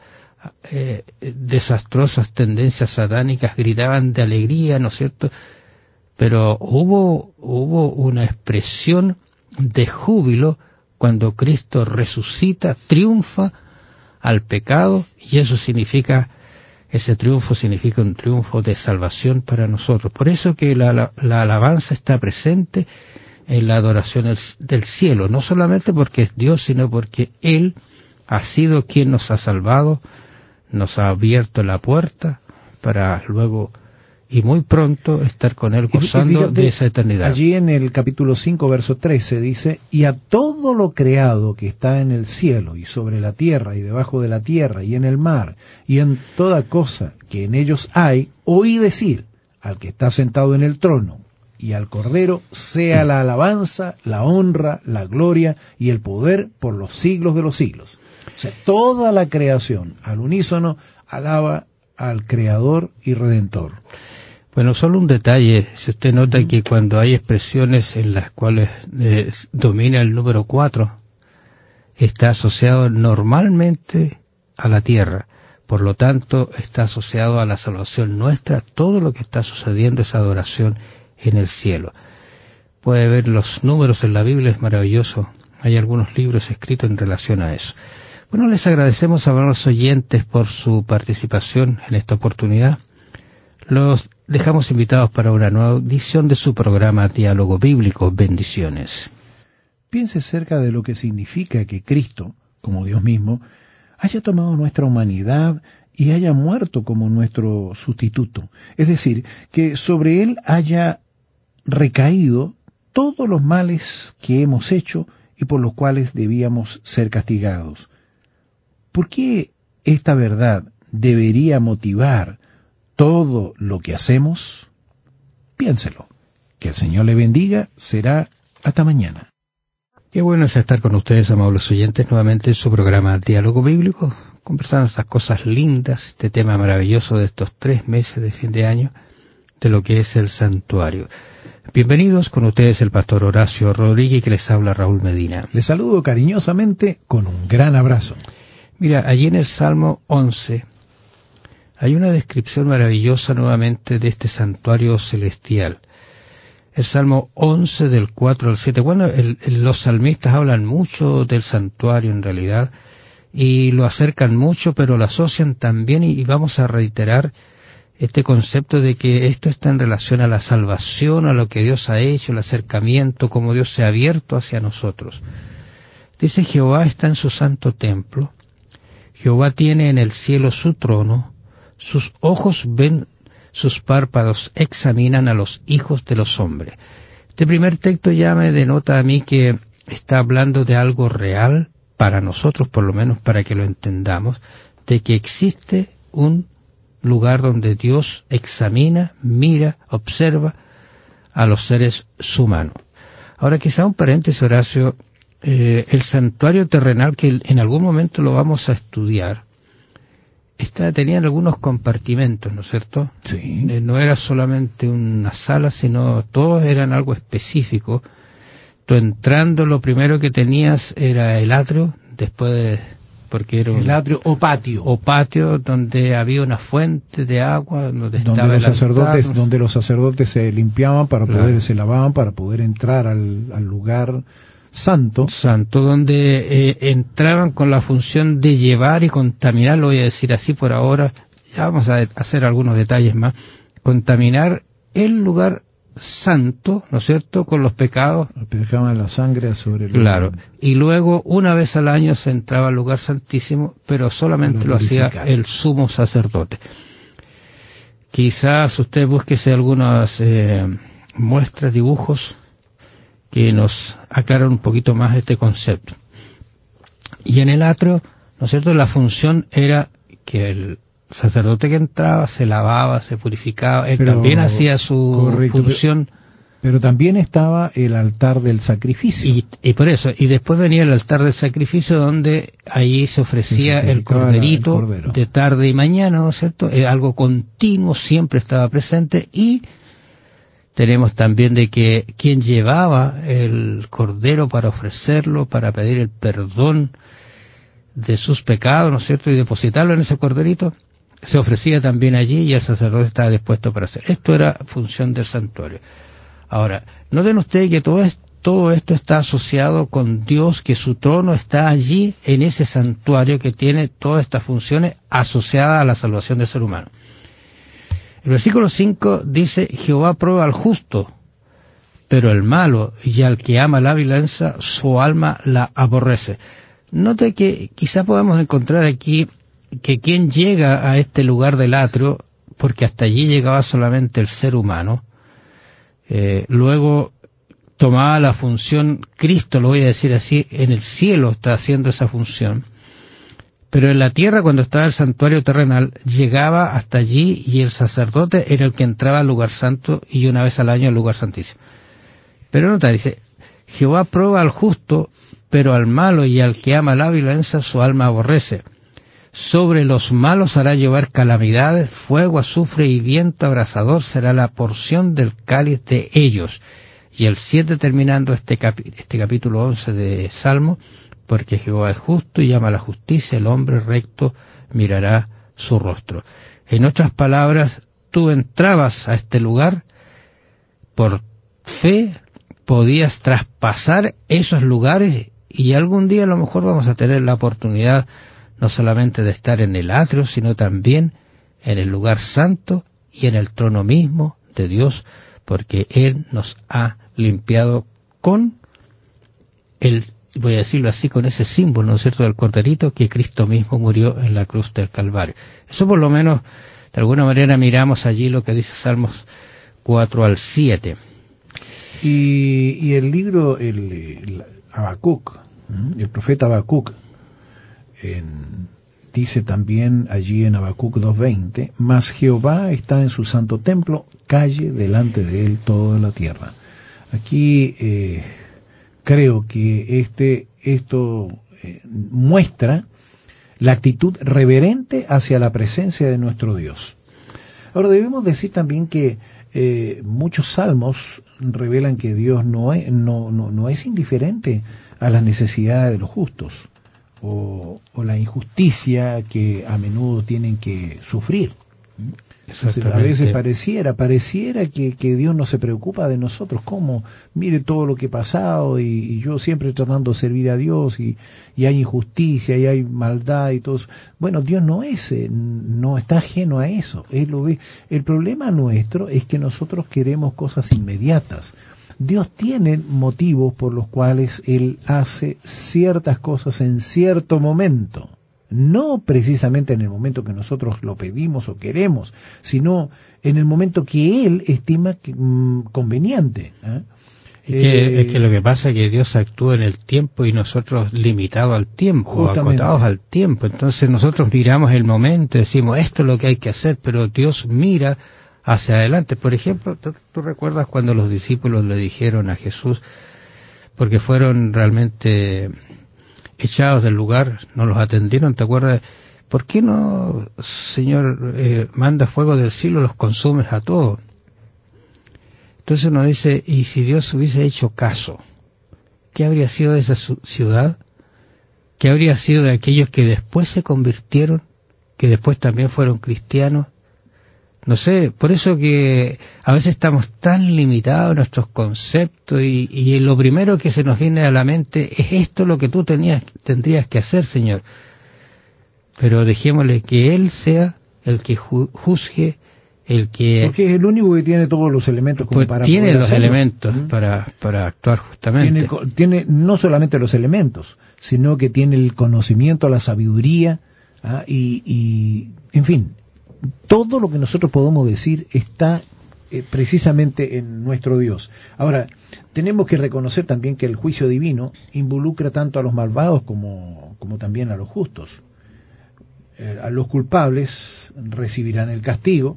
desastrosas tendencias satánicas gritaban de alegría, ¿no es cierto? Pero hubo una expresión de júbilo cuando Cristo resucita, triunfa al pecado, y ese triunfo significa un triunfo de salvación para nosotros. Por eso que la alabanza está presente en la adoración del cielo, no solamente porque es Dios, sino porque Él ha sido quien nos ha salvado, nos ha abierto la puerta para luego y muy pronto estar con Él gozando de esa eternidad. Allí en el capítulo 5, verso 13 dice, y a todo lo creado que está en el cielo y sobre la tierra y debajo de la tierra y en el mar y en toda cosa que en ellos hay, oí decir al que está sentado en el trono y al Cordero, sea la alabanza, la honra, la gloria y el poder por los siglos de los siglos. O sea, toda la creación al unísono alaba al Creador y Redentor. Bueno, solo un detalle, si usted nota que cuando hay expresiones en las cuales domina el número 4, está asociado normalmente a la tierra, por lo tanto está asociado a la salvación nuestra. Todo lo que está sucediendo es adoración en el cielo. Puede ver los números en la Biblia, es maravilloso, hay algunos libros escritos en relación a eso. Bueno, les agradecemos a los oyentes por su participación en esta oportunidad. Los dejamos invitados para una nueva edición de su programa Diálogo Bíblico. Bendiciones. Piense cerca de lo que significa que Cristo, como Dios mismo, haya tomado nuestra humanidad y haya muerto como nuestro sustituto. Es decir, que sobre Él haya recaído todos los males que hemos hecho y por los cuales debíamos ser castigados. ¿Por qué esta verdad debería motivar todo lo que hacemos, piénselo. Que el Señor le bendiga. Será hasta mañana. Qué bueno es estar con ustedes, amables oyentes, nuevamente en su programa Diálogo Bíblico, conversando estas cosas lindas, este tema maravilloso de estos 3 meses de fin de año, de lo que es el santuario. Bienvenidos, con ustedes el pastor Horacio Rodríguez, que les habla Raúl Medina. Les saludo cariñosamente con un gran abrazo. Mira, allí en el Salmo 11 hay una descripción maravillosa nuevamente de este santuario celestial. El Salmo 11 del 4 al 7. Bueno, los salmistas hablan mucho del santuario en realidad, y lo acercan mucho, pero lo asocian también, y vamos a reiterar este concepto de que esto está en relación a la salvación, a lo que Dios ha hecho, el acercamiento, como Dios se ha abierto hacia nosotros. Dice: Jehová está en su santo templo, Jehová tiene en el cielo su trono, sus ojos ven, sus párpados examinan a los hijos de los hombres. Este primer texto ya me denota a mí que está hablando de algo real para nosotros, por lo menos para que lo entendamos, de que existe un lugar donde Dios examina, mira, observa a los seres humanos. Ahora, quizá un paréntesis, Horacio, el santuario terrenal, que en algún momento lo vamos a estudiar, tenían algunos compartimentos, ¿no es cierto? Sí. No era solamente una sala, sino todos eran algo específico. Tú entrando, lo primero que tenías era el atrio, después porque era el atrio o patio, donde había una fuente de agua, donde estaba los sacerdotes, altar, donde los sacerdotes se limpiaban para poder, se lavaban para poder entrar al lugar santo, donde entraban con la función de llevar y contaminar, lo voy a decir así por ahora, ya vamos a hacer algunos detalles más, contaminar el lugar santo, ¿no es cierto?, con los pecados. Dejaban la sangre sobre el Claro, y luego una vez al año se entraba al lugar santísimo, pero solamente lo hacía el sumo sacerdote. Quizás usted búsquese algunas muestras, dibujos, que nos aclaran un poquito más este concepto. Y en el atrio, ¿no es cierto?, la función era que el sacerdote que entraba se lavaba, se purificaba, él también hacía su función. Pero también estaba el altar del sacrificio. Y por eso, y después venía el altar del sacrificio, donde ahí se ofrecía el corderito de tarde y mañana, ¿no es cierto? Algo continuo, siempre estaba presente. Y tenemos también de que quien llevaba el cordero para ofrecerlo, para pedir el perdón de sus pecados, ¿no es cierto?, y depositarlo en ese corderito, se ofrecía también allí, y el sacerdote estaba dispuesto para hacer. Esto era función del santuario. Ahora, noten ustedes que todo esto está asociado con Dios, que su trono está allí en ese santuario que tiene todas estas funciones asociadas a la salvación del ser humano. El versículo 5 dice: Jehová prueba al justo, pero el malo y al que ama la violencia, su alma la aborrece. Note que quizá podamos encontrar aquí que quien llega a este lugar del atrio, porque hasta allí llegaba solamente el ser humano, luego tomaba la función, Cristo, lo voy a decir así, en el cielo está haciendo esa función, pero en la tierra, cuando estaba el santuario terrenal, llegaba hasta allí, y el sacerdote era el que entraba al lugar santo, y una vez al año al lugar santísimo. Pero nota, dice: Jehová prueba al justo, pero al malo y al que ama la violencia, su alma aborrece. Sobre los malos hará llover calamidades, fuego, azufre y viento abrasador será la porción del cáliz de ellos. Y el 7, terminando este capítulo 11 de Salmo: porque Jehová es justo y ama la justicia, el hombre recto mirará su rostro. En otras palabras, tú entrabas a este lugar por fe, podías traspasar esos lugares, y algún día a lo mejor vamos a tener la oportunidad no solamente de estar en el atrio, sino también en el lugar santo y en el trono mismo de Dios, porque Él nos ha limpiado con voy a decirlo así, con ese símbolo, ¿no es cierto?, del corderito, que Cristo mismo murió en la cruz del Calvario. Eso por lo menos, de alguna manera, miramos allí lo que dice Salmos 4 al 7. Y el libro, el Habacuc, el profeta Habacuc, dice también allí en Habacuc 2:20, mas Jehová está en su santo templo, calle delante de él toda la tierra. Aquí creo que esto muestra la actitud reverente hacia la presencia de nuestro Dios. Ahora debemos decir también que muchos salmos revelan que Dios no es indiferente a las necesidades de los justos o la injusticia que a menudo tienen que sufrir. Entonces, a veces pareciera que Dios no se preocupa de nosotros. ¿Cómo? Mire todo lo que he pasado y yo siempre tratando de servir a Dios y hay injusticia y hay maldad y todo eso. Bueno, Dios no está ajeno a eso. Él lo ve. El problema nuestro es que nosotros queremos cosas inmediatas. Dios tiene motivos por los cuales Él hace ciertas cosas en cierto momento. No precisamente en el momento que nosotros lo pedimos o queremos, sino en el momento que Él estima conveniente. Es que lo que pasa es que Dios actúa en el tiempo y nosotros limitados al tiempo, justamente, acotados al tiempo. Entonces nosotros miramos el momento y decimos, esto es lo que hay que hacer, pero Dios mira hacia adelante. Por ejemplo, ¿tú recuerdas cuando los discípulos le dijeron a Jesús, porque fueron realmente echados del lugar, no los atendieron? ¿Te acuerdas? ¿Por qué no, Señor, manda fuego del cielo, los consumes a todos? Entonces uno dice, ¿y si Dios hubiese hecho caso? ¿Qué habría sido de esa ciudad? ¿Qué habría sido de aquellos que después se convirtieron, que después también fueron cristianos? No sé, por eso que a veces estamos tan limitados en nuestros conceptos y lo primero que se nos viene a la mente es esto lo que tú tendrías que hacer, Señor. Pero dejémosle que Él sea el que juzgue, el que... Porque es el único que tiene todos los elementos como para tiene poder los hacerlo. elementos para actuar justamente. Tiene no solamente los elementos, sino que tiene el conocimiento, la sabiduría, y en fin, todo lo que nosotros podemos decir está precisamente en nuestro Dios. Ahora, tenemos que reconocer también que el juicio divino involucra tanto a los malvados como también a los justos. A los culpables recibirán el castigo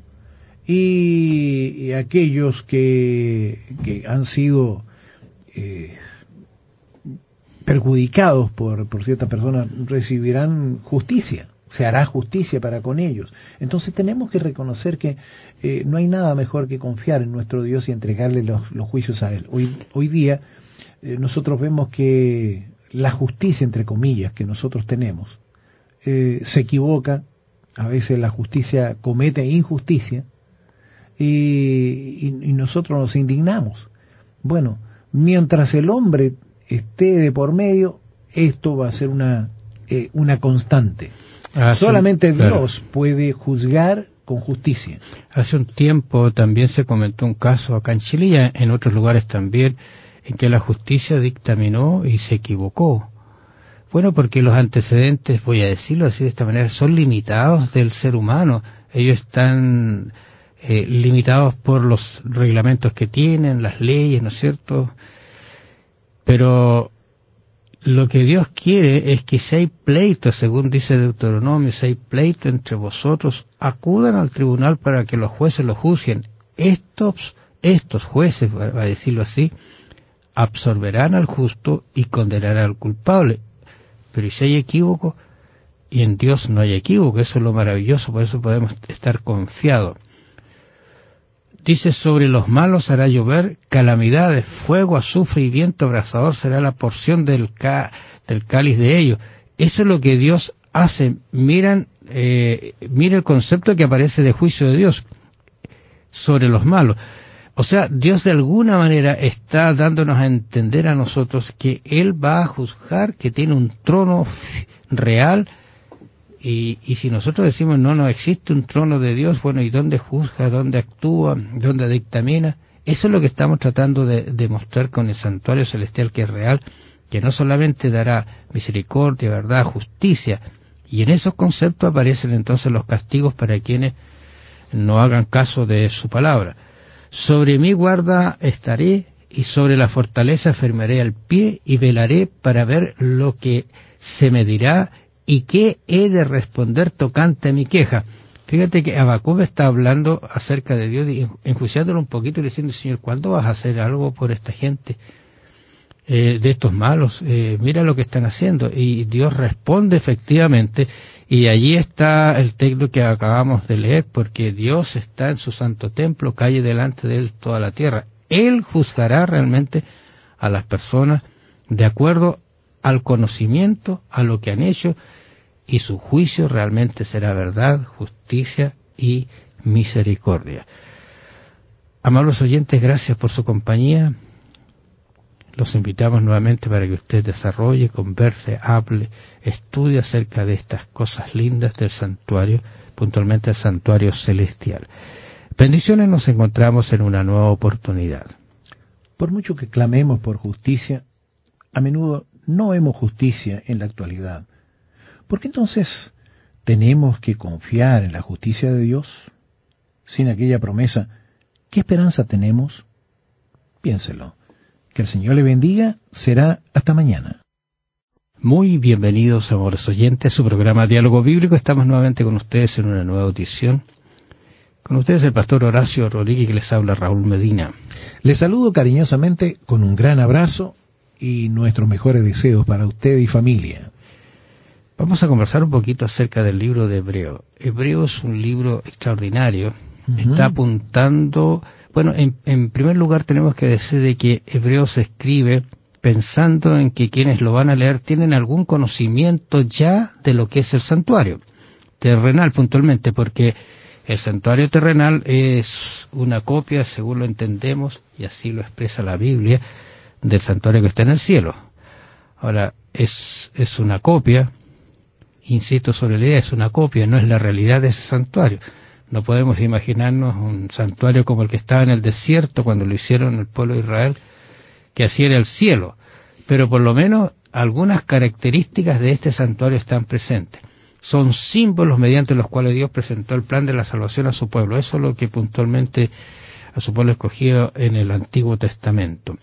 y aquellos que han sido perjudicados por ciertas personas recibirán justicia. Se hará justicia para con ellos. Entonces tenemos que reconocer que no hay nada mejor que confiar en nuestro Dios y entregarle los juicios a Él. Hoy día nosotros vemos que la justicia, entre comillas, que nosotros tenemos, se equivoca. A veces la justicia comete injusticia y nosotros nos indignamos. Bueno, mientras el hombre esté de por medio, esto va a ser una constante. Solamente Dios puede juzgar con justicia. Hace un tiempo también se comentó un caso acá en Chile y en otros lugares también, en que la justicia dictaminó y se equivocó. Bueno, porque los antecedentes, voy a decirlo así de esta manera, son limitados del ser humano. Ellos están limitados por los reglamentos que tienen, las leyes, ¿no es cierto? Pero lo que Dios quiere es que si hay pleito, según dice Deuteronomio, si hay pleito entre vosotros, acudan al tribunal para que los jueces lo juzguen. Estos jueces, va a decirlo así, absorberán al justo y condenarán al culpable. Pero si hay equívoco, y en Dios no hay equívoco, eso es lo maravilloso, por eso podemos estar confiados. Dice, sobre los malos hará llover calamidades, fuego, azufre y viento abrasador será la porción del cáliz de ellos. Eso es lo que Dios hace. Mira el concepto que aparece de juicio de Dios sobre los malos. O sea, Dios de alguna manera está dándonos a entender a nosotros que Él va a juzgar, que tiene un trono real. Y si nosotros decimos no existe un trono de Dios, bueno, ¿y dónde juzga, dónde actúa, dónde dictamina? Eso es lo que estamos tratando de demostrar con el santuario celestial, que es real, que no solamente dará misericordia, verdad, justicia, y en esos conceptos aparecen entonces los castigos para quienes no hagan caso de su palabra. Sobre mi guarda estaré, y sobre la fortaleza firmaré el pie, y velaré para ver lo que se me dirá ¿y qué he de responder tocante a mi queja? Fíjate que Habacuc está hablando acerca de Dios, y enjuiciándolo un poquito y diciendo, Señor, ¿cuándo vas a hacer algo por esta gente de estos malos? Mira lo que están haciendo. Y Dios responde efectivamente, y allí está el texto que acabamos de leer, porque Dios está en su santo templo, calle delante de él toda la tierra. Él juzgará realmente a las personas de acuerdo al conocimiento, a lo que han hecho, y su juicio realmente será verdad, justicia y misericordia. Amables oyentes, gracias por su compañía. Los invitamos nuevamente para que usted desarrolle, converse, hable, estudie acerca de estas cosas lindas del santuario, puntualmente el santuario celestial. Bendiciones, nos encontramos en una nueva oportunidad. Por mucho que clamemos por justicia, a menudo no vemos justicia en la actualidad. ¿Por qué entonces tenemos que confiar en la justicia de Dios? Sin aquella promesa, ¿qué esperanza tenemos? Piénselo. Que el Señor le bendiga. Será hasta mañana. Muy bienvenidos, amores oyentes, a su programa Diálogo Bíblico. Estamos nuevamente con ustedes en una nueva audición. Con ustedes el pastor Horacio Rodríguez, que les habla Raúl Medina. Les saludo cariñosamente con un gran abrazo y nuestros mejores deseos para usted y familia. Vamos a conversar un poquito acerca del libro de Hebreo. Hebreo es un libro extraordinario. Está apuntando... Bueno, en primer lugar tenemos que decir de que Hebreo se escribe pensando en que quienes lo van a leer tienen algún conocimiento ya de lo que es el santuario terrenal, puntualmente, porque el santuario terrenal es una copia, según lo entendemos, y así lo expresa la Biblia, del santuario que está en el cielo. Ahora, es una copia, insisto sobre la idea, es una copia, no es la realidad de ese santuario. No podemos imaginarnos un santuario como el que estaba en el desierto cuando lo hicieron el pueblo de Israel, que así era el cielo. Pero por lo menos algunas características de este santuario están presentes. Son símbolos mediante los cuales Dios presentó el plan de la salvación a su pueblo. Eso es lo que puntualmente a su pueblo escogido en el Antiguo Testamento.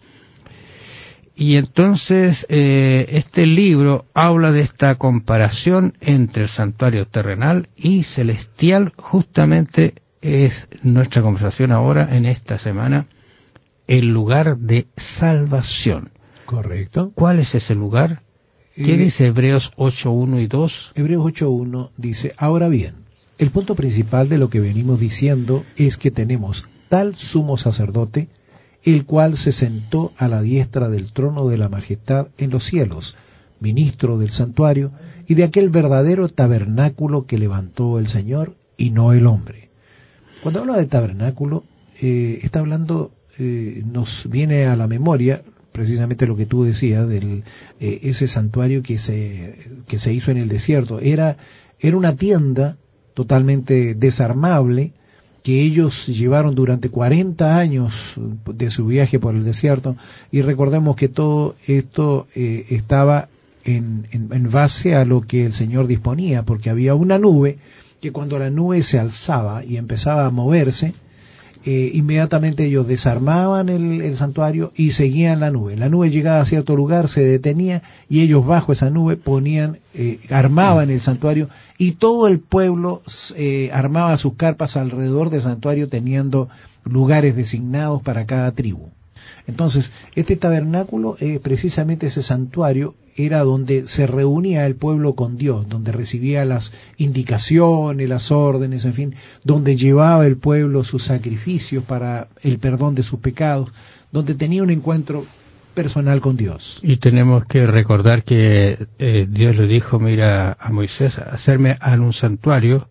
Y entonces este libro habla de esta comparación entre el santuario terrenal y celestial. Justamente es nuestra conversación ahora, en esta semana, el lugar de salvación. Correcto. ¿Cuál es ese lugar? ¿Qué dice Hebreos 8:1 y 2? Hebreos 8:1 dice, ahora bien, el punto principal de lo que venimos diciendo es que tenemos tal sumo sacerdote, el cual se sentó a la diestra del trono de la majestad en los cielos, ministro del santuario y de aquel verdadero tabernáculo que levantó el Señor y no el hombre. Cuando habla de tabernáculo, está hablando, nos viene a la memoria precisamente lo que tú decías, del ese santuario que se hizo en el desierto. Era una tienda totalmente desarmable, que ellos llevaron durante 40 años de su viaje por el desierto, y recordemos que todo esto estaba en base a lo que el Señor disponía, porque había una nube que cuando la nube se alzaba y empezaba a moverse, inmediatamente ellos desarmaban el santuario y seguían la nube. La nube llegaba a cierto lugar, se detenía y ellos bajo esa nube ponían, armaban el santuario, y todo el pueblo armaba sus carpas alrededor del santuario, teniendo lugares designados para cada tribu. Entonces, este tabernáculo, precisamente ese santuario, era donde se reunía el pueblo con Dios, donde recibía las indicaciones, las órdenes, en fin, donde llevaba el pueblo sus sacrificios para el perdón de sus pecados, donde tenía un encuentro personal con Dios. Y tenemos que recordar que Dios le dijo, mira, a Moisés, hacerme un santuario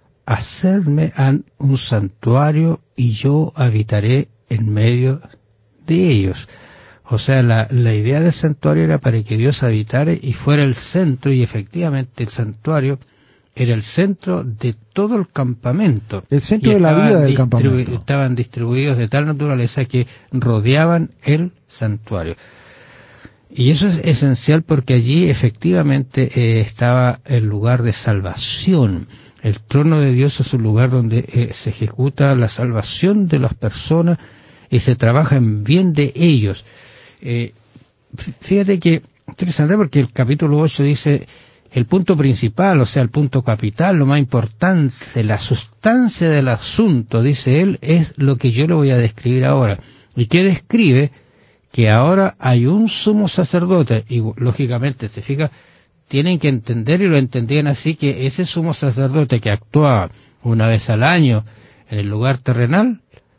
y yo habitaré en medio de ellos. O sea, la idea del santuario era para que Dios habitara y fuera el centro, y efectivamente el santuario era el centro de todo el campamento. El centro de la vida del campamento. Estaban distribuidos de tal naturaleza que rodeaban el santuario. Y eso es esencial porque allí efectivamente estaba el lugar de salvación. El trono de Dios es un lugar donde se ejecuta la salvación de las personas y se trabaja en bien de ellos. Fíjate que interesante, porque el capítulo 8 dice, el punto principal, o sea, el punto capital, lo más importante, la sustancia del asunto, dice él, es lo que yo le voy a describir ahora. ¿Y qué describe? Que ahora hay un sumo sacerdote, y lógicamente, te fijas, tienen que entender, y lo entendían así, que ese sumo sacerdote que actuaba una vez al año en el lugar terrenal,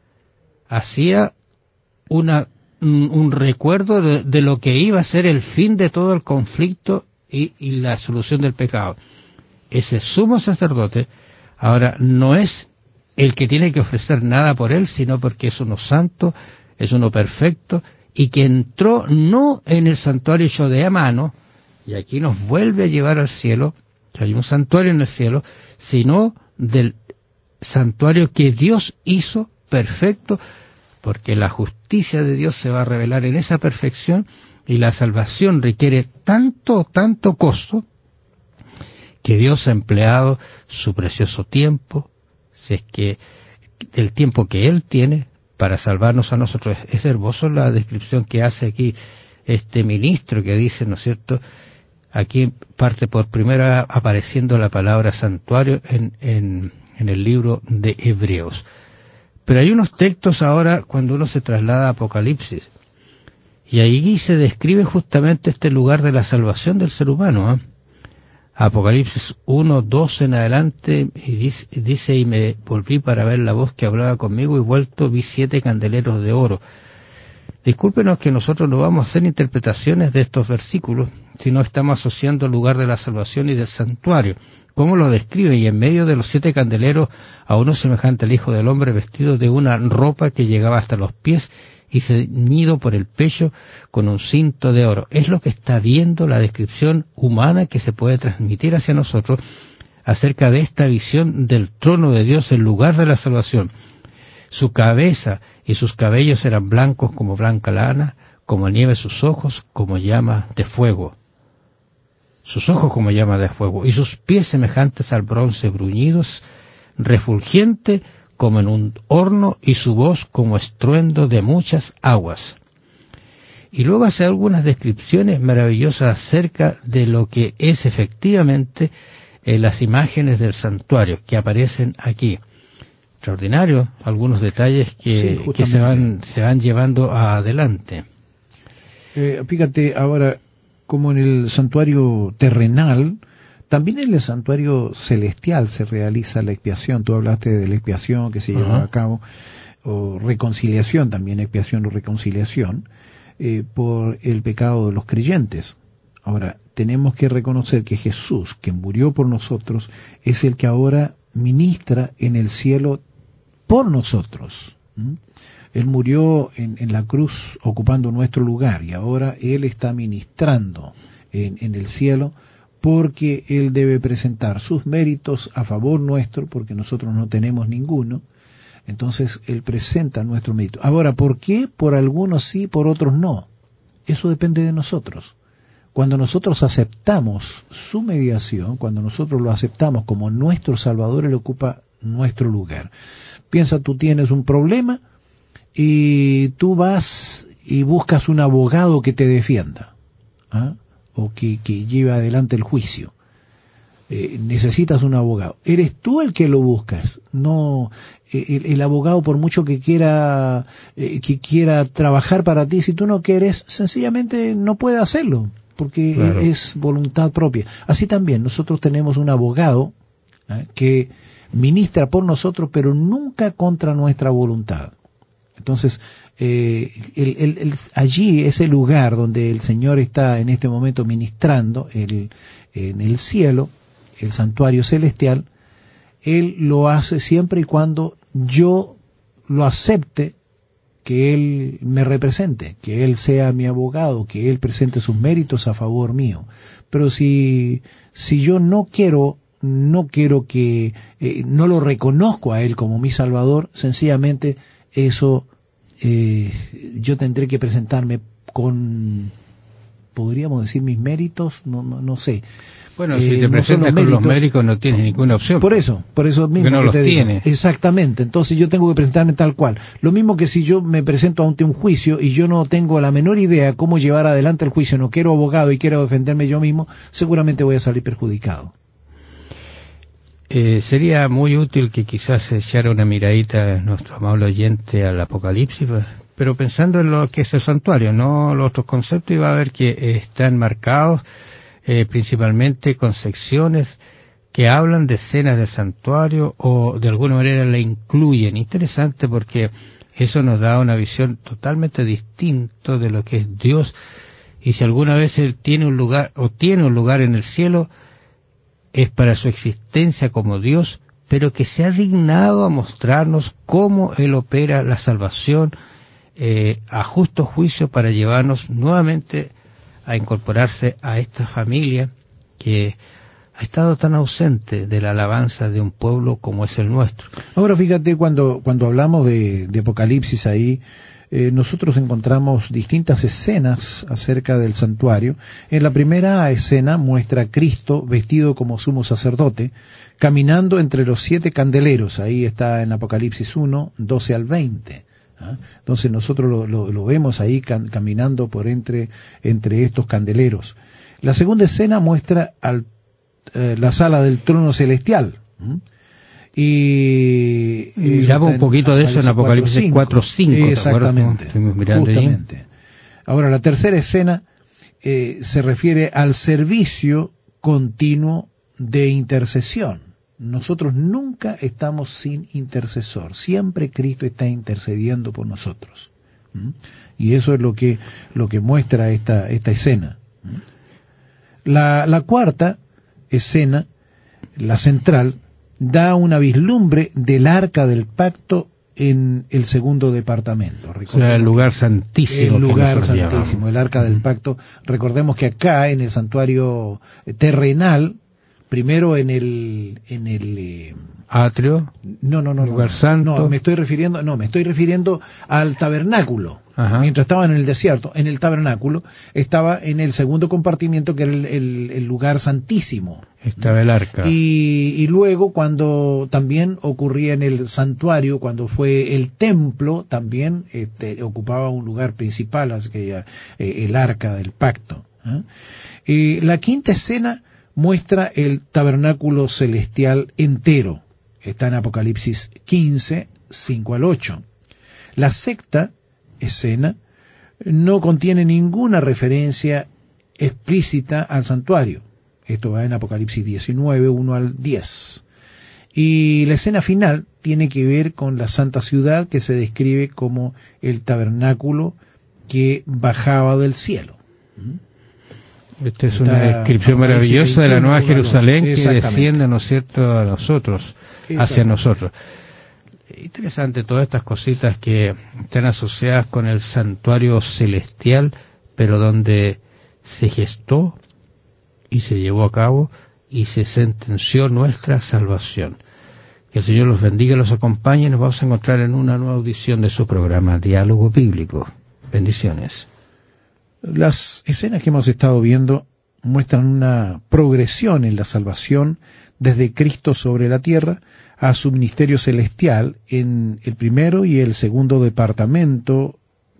hacía un recuerdo de lo que iba a ser el fin de todo el conflicto y la solución del pecado. Ese sumo sacerdote ahora no es el que tiene que ofrecer nada por él, sino porque es uno santo, es uno perfecto, y que entró no en el santuario hecho de a mano, y aquí nos vuelve a llevar al cielo, que hay un santuario en el cielo, sino del santuario que Dios hizo perfecto, porque la justicia de Dios se va a revelar en esa perfección, y la salvación requiere tanto costo, que Dios ha empleado su precioso tiempo, si es que el tiempo que Él tiene para salvarnos a nosotros. Es hermoso la descripción que hace aquí este ministro, que dice, ¿no es cierto?, aquí parte por primera apareciendo la palabra santuario en el libro de Hebreos. Pero hay unos textos ahora cuando uno se traslada a Apocalipsis, y ahí se describe justamente este lugar de la salvación del ser humano, ¿eh? Apocalipsis 1, 12 en adelante, y dice, y me volví para ver la voz que hablaba conmigo, y vuelto vi 7 candeleros de oro. Discúlpenos que nosotros no vamos a hacer interpretaciones de estos versículos, sino estamos asociando el lugar de la salvación y del santuario. ¿Cómo lo describe? Y en medio de los 7 candeleros, a uno semejante al Hijo del Hombre, vestido de una ropa que llegaba hasta los pies, y ceñido por el pecho con un cinto de oro. Es lo que está viendo la descripción humana que se puede transmitir hacia nosotros acerca de esta visión del trono de Dios, el lugar de la salvación. Su cabeza y sus cabellos eran blancos como blanca lana, como nieve sus ojos, como llama de fuego. Sus ojos como llama de fuego, y sus pies semejantes al bronce bruñidos, refulgente como en un horno, y su voz como estruendo de muchas aguas. Y luego hace algunas descripciones maravillosas acerca de lo que es efectivamente las imágenes del santuario que aparecen aquí. Extraordinario, algunos detalles que se van llevando adelante. Fíjate ahora, como en el santuario terrenal, también en el santuario celestial se realiza la expiación. Tú hablaste de la expiación que se lleva a cabo, o reconciliación también, expiación o reconciliación, por el pecado de los creyentes. Ahora, tenemos que reconocer que Jesús, que murió por nosotros, es el que ahora ministra en el cielo por nosotros. Él murió en la cruz ocupando nuestro lugar, y ahora Él está ministrando en el cielo, porque Él debe presentar sus méritos a favor nuestro, porque nosotros no tenemos ninguno. Entonces Él presenta nuestro mérito. Ahora, ¿por qué por algunos sí, por otros no? Eso depende de nosotros. Cuando nosotros aceptamos su mediación, cuando nosotros lo aceptamos como nuestro Salvador, Él ocupa nuestro lugar. Piensa, tú tienes un problema y tú vas y buscas un abogado que te defienda, ¿ah?, o que lleve adelante el juicio. Necesitas un abogado. Eres tú el que lo buscas, no el abogado, por mucho que quiera trabajar para ti. Si tú no quieres, sencillamente no puede hacerlo, porque claro, es voluntad propia. Así también nosotros tenemos un abogado que ministra por nosotros, pero nunca contra nuestra voluntad. Entonces, allí, ese lugar donde el Señor está en este momento ministrando, en el cielo, el santuario celestial, Él lo hace siempre y cuando yo lo acepte, que Él me represente, que Él sea mi abogado, que Él presente sus méritos a favor mío. Pero si yo no quiero que, no lo reconozco a Él como mi Salvador, sencillamente eso yo tendré que presentarme con podríamos decir mis méritos, no sé. Bueno, si te presentas con los méritos no tienes ninguna opción. Por eso mismo no que los te digo. tiene. Exactamente, entonces yo tengo que presentarme tal cual. Lo mismo que si yo me presento ante un juicio y yo no tengo la menor idea cómo llevar adelante el juicio, no quiero abogado y quiero defenderme yo mismo, seguramente voy a salir perjudicado. Sería muy útil que quizás se echara una miradita nuestro amable oyente al Apocalipsis, pero pensando en lo que es el santuario, no los otros conceptos, y va a ver que están marcados principalmente con secciones que hablan de escenas del santuario o de alguna manera la incluyen. Interesante, porque eso nos da una visión totalmente distinta de lo que es Dios, y si alguna vez Él tiene un lugar en el cielo, es para su existencia como Dios, pero que se ha dignado a mostrarnos cómo Él opera la salvación a justo juicio para llevarnos nuevamente a incorporarse a esta familia que ha estado tan ausente de la alabanza de un pueblo como es el nuestro. Ahora fíjate, cuando hablamos de Apocalipsis ahí, nosotros encontramos distintas escenas acerca del santuario. En la primera escena muestra a Cristo vestido como sumo sacerdote, caminando entre los 7 candeleros. Ahí está en Apocalipsis 1, 12 al 20. Entonces nosotros lo vemos ahí caminando por entre estos candeleros. La segunda escena muestra la sala del trono celestial. Y miraba un poquito de eso en Apocalipsis 4:5. Exactamente, justamente. Ahí. Ahora, la tercera escena se refiere al servicio continuo de intercesión. Nosotros nunca estamos sin intercesor, siempre Cristo está intercediendo por nosotros. Y eso es lo que muestra esta escena. La cuarta escena, la central, da una vislumbre del arca del pacto en el segundo departamento. O sea, el lugar santísimo. El lugar santísimo, el arca del pacto. Recordemos que acá en el santuario terrenal, primero en el atrio, lugar santo. No, me estoy refiriendo al tabernáculo. Ajá. Mientras estaba en el desierto, en el tabernáculo, estaba en el segundo compartimiento, que era el lugar santísimo. Estaba el arca. Y luego, cuando también ocurría en el santuario, cuando fue el templo, también ocupaba un lugar principal, así que ya, el arca del pacto. Y la quinta escena muestra el tabernáculo celestial entero. Está en Apocalipsis 15, 5 al 8. La sexta escena no contiene ninguna referencia explícita al santuario. Esto va en Apocalipsis 19, 1 al 10. Y la escena final tiene que ver con la santa ciudad, que se describe como el tabernáculo que bajaba del cielo. Esta es una descripción maravillosa de la Nueva Jerusalén que desciende, ¿no es cierto?, a nosotros, hacia nosotros. Interesante todas estas cositas que están asociadas con el santuario celestial, pero donde se gestó y se llevó a cabo y se sentenció nuestra salvación. Que el Señor los bendiga y los acompañe. Nos vamos a encontrar en una nueva audición de su programa Diálogo Bíblico. Bendiciones. Las escenas que hemos estado viendo muestran una progresión en la salvación desde Cristo sobre la tierra a su ministerio celestial en el primero y el segundo departamento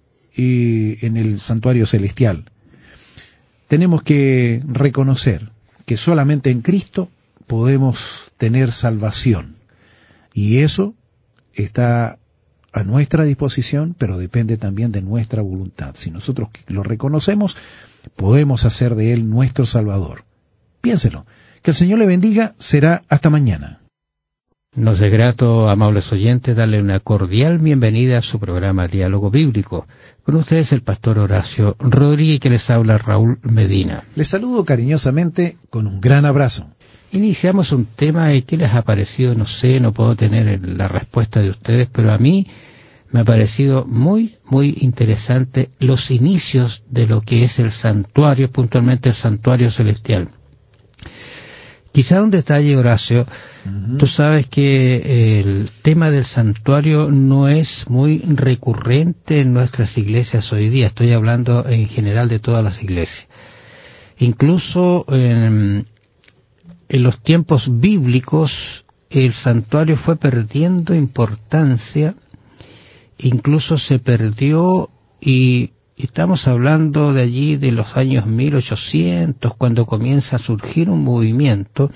y en el santuario celestial. Tenemos que reconocer que solamente en Cristo podemos tener salvación, y eso está a nuestra disposición, pero depende también de nuestra voluntad. Si nosotros lo reconocemos, podemos hacer de Él nuestro Salvador. Piénselo. Que el Señor le bendiga. Será hasta mañana. Nos es grato, amables oyentes, darle una cordial bienvenida a su programa Diálogo Bíblico. Con ustedes el pastor Horacio Rodríguez, que les habla Raúl Medina. Les saludo cariñosamente con un gran abrazo. Iniciamos un tema y ¿qué les ha parecido? No sé, no puedo tener la respuesta de ustedes, pero a mí me ha parecido muy, muy interesante los inicios de lo que es el santuario, puntualmente el santuario celestial. Quizá un detalle, Horacio, tú sabes que el tema del santuario no es muy recurrente en nuestras iglesias hoy día. Estoy hablando en general de todas las iglesias. Incluso en los tiempos bíblicos el santuario fue perdiendo importancia, incluso se perdió, y estamos hablando de allí de los años 1800, cuando comienza a surgir un movimiento.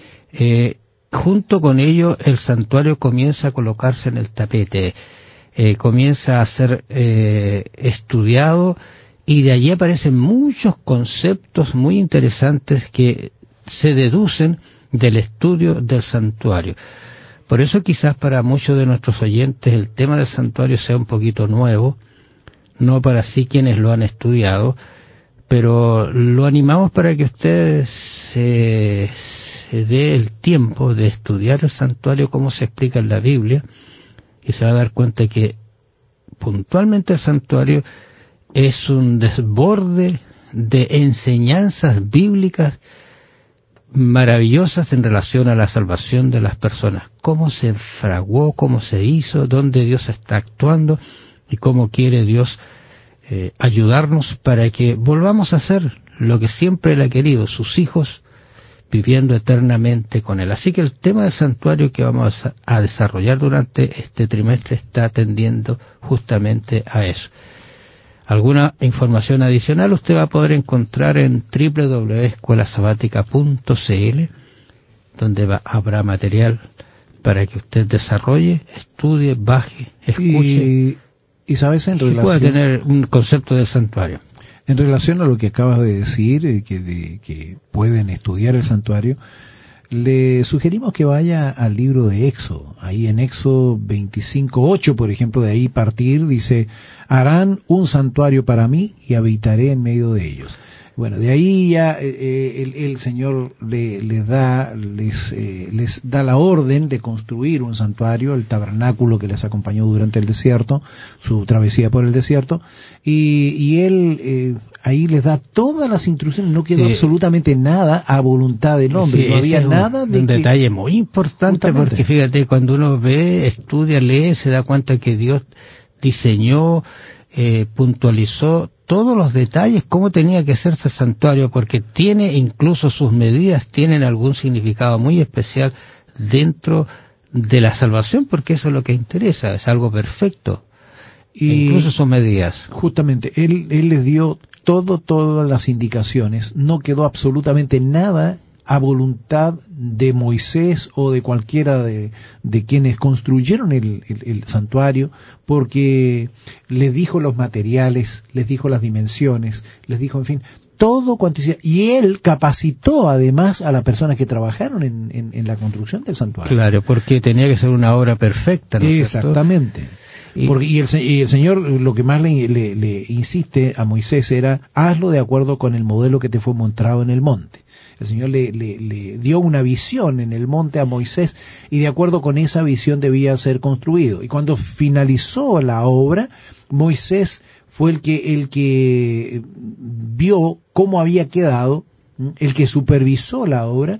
Junto con ello el santuario comienza a colocarse en el tapete, comienza a ser estudiado, y de allí aparecen muchos conceptos muy interesantes que se deducen del estudio del santuario. Por eso quizás para muchos de nuestros oyentes el tema del santuario sea un poquito nuevo, no para sí quienes lo han estudiado, pero lo animamos para que ustedes se dé el tiempo de estudiar el santuario como se explica en la Biblia, y se va a dar cuenta que puntualmente el santuario es un desborde de enseñanzas bíblicas maravillosas en relación a la salvación de las personas, cómo se fraguó, cómo se hizo, dónde Dios está actuando y cómo quiere Dios ayudarnos para que volvamos a ser lo que siempre Él ha querido, sus hijos, viviendo eternamente con Él. Así que el tema del santuario que vamos a desarrollar durante este trimestre está atendiendo justamente a eso. Alguna información adicional usted va a poder encontrar en www.escuelasabatica.cl, donde habrá material para que usted desarrolle, estudie, baje, escuche y sabes, en relación, pueda tener un concepto del santuario. En relación a lo que acabas de decir, que pueden estudiar el santuario, le sugerimos que vaya al libro de Éxodo. Ahí en Éxodo 25:8, por ejemplo, de ahí partir, dice: harán un santuario para mí y habitaré en medio de ellos. Bueno, de ahí ya el Señor les da la orden de construir un santuario, el tabernáculo que les acompañó durante el desierto, su travesía por el desierto, y Él ahí les da todas las instrucciones, no quedó absolutamente nada a voluntad del hombre, sí, no había nada de un detalle muy importante, justamente, porque fíjate, cuando uno ve, estudia, lee, se da cuenta que Dios diseñó, puntualizó todos los detalles, cómo tenía que hacerse el santuario, porque tiene incluso sus medidas, tienen algún significado muy especial dentro de la salvación, porque eso es lo que interesa, es algo perfecto, y incluso sus medidas. Justamente, él les dio todas las indicaciones, no quedó absolutamente nada a voluntad de Moisés o de cualquiera de quienes construyeron el santuario, porque les dijo los materiales, les dijo las dimensiones, les dijo, en fin, todo cuanto hiciera. Y él capacitó además a las personas que trabajaron en la construcción del santuario. Claro, porque tenía que ser una obra perfecta, ¿no es cierto? Exactamente. Y el Señor lo que más le insiste a Moisés era: hazlo de acuerdo con el modelo que te fue mostrado en el monte. El Señor le dio una visión en el monte a Moisés, y de acuerdo con esa visión debía ser construido. Y cuando finalizó la obra, Moisés fue el que vio cómo había quedado, el que supervisó la obra,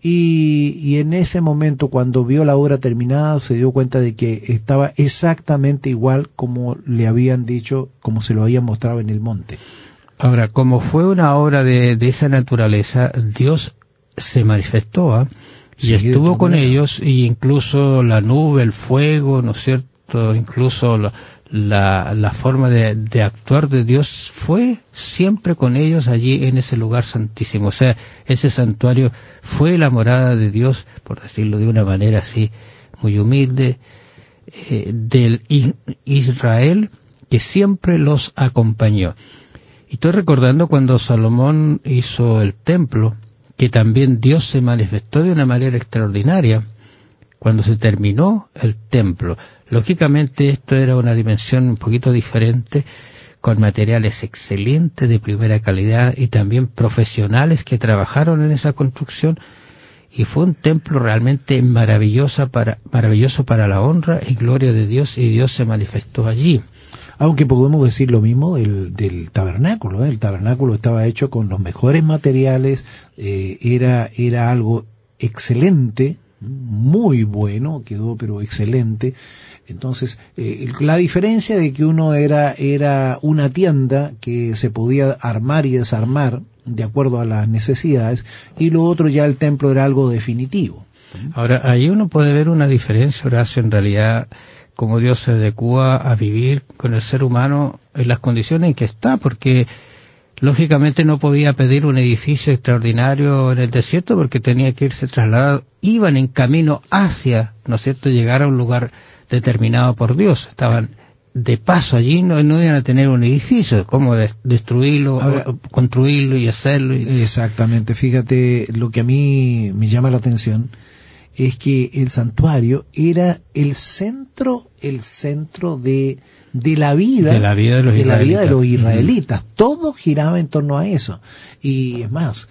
y en ese momento, cuando vio la obra terminada, se dio cuenta de que estaba exactamente igual como le habían dicho, como se lo habían mostrado en el monte. Ahora, como fue una obra de esa naturaleza, Dios se manifestó, y estuvo con ellos, y incluso la nube, el fuego, ¿no es cierto?, incluso la forma de actuar de Dios fue siempre con ellos allí en ese lugar santísimo. O sea, ese santuario fue la morada de Dios, por decirlo de una manera así muy humilde, del Israel que siempre los acompañó. Y estoy recordando cuando Salomón hizo el templo, que también Dios se manifestó de una manera extraordinaria cuando se terminó el templo. Lógicamente esto era una dimensión un poquito diferente, con materiales excelentes, de primera calidad, y también profesionales que trabajaron en esa construcción, y fue un templo realmente maravilloso para la honra y gloria de Dios, y Dios se manifestó allí. Aunque podemos decir lo mismo del tabernáculo, ¿eh? El tabernáculo estaba hecho con los mejores materiales, era algo excelente, muy bueno, quedó pero excelente. Entonces, la diferencia de que uno era una tienda que se podía armar y desarmar de acuerdo a las necesidades, y lo otro ya el templo era algo definitivo. Ahora, ahí uno puede ver una diferencia, Horacio, en realidad, cómo Dios se adecúa a vivir con el ser humano en las condiciones en que está, porque lógicamente no podía pedir un edificio extraordinario en el desierto porque tenía que irse trasladado, iban en camino hacia, ¿no es cierto?, llegar a un lugar determinado por Dios, estaban de paso allí, no iban a tener un edificio, cómo destruirlo, o construirlo y hacerlo. Exactamente, fíjate, lo que a mí me llama la atención es que el santuario era el centro de la vida de los israelitas. Todo giraba en torno a eso. Y es más,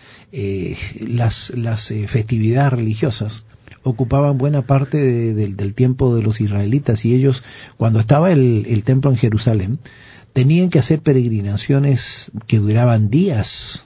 las festividades religiosas ocupaban buena parte del tiempo de los israelitas, y ellos, cuando estaba el templo en Jerusalén, tenían que hacer peregrinaciones que duraban días,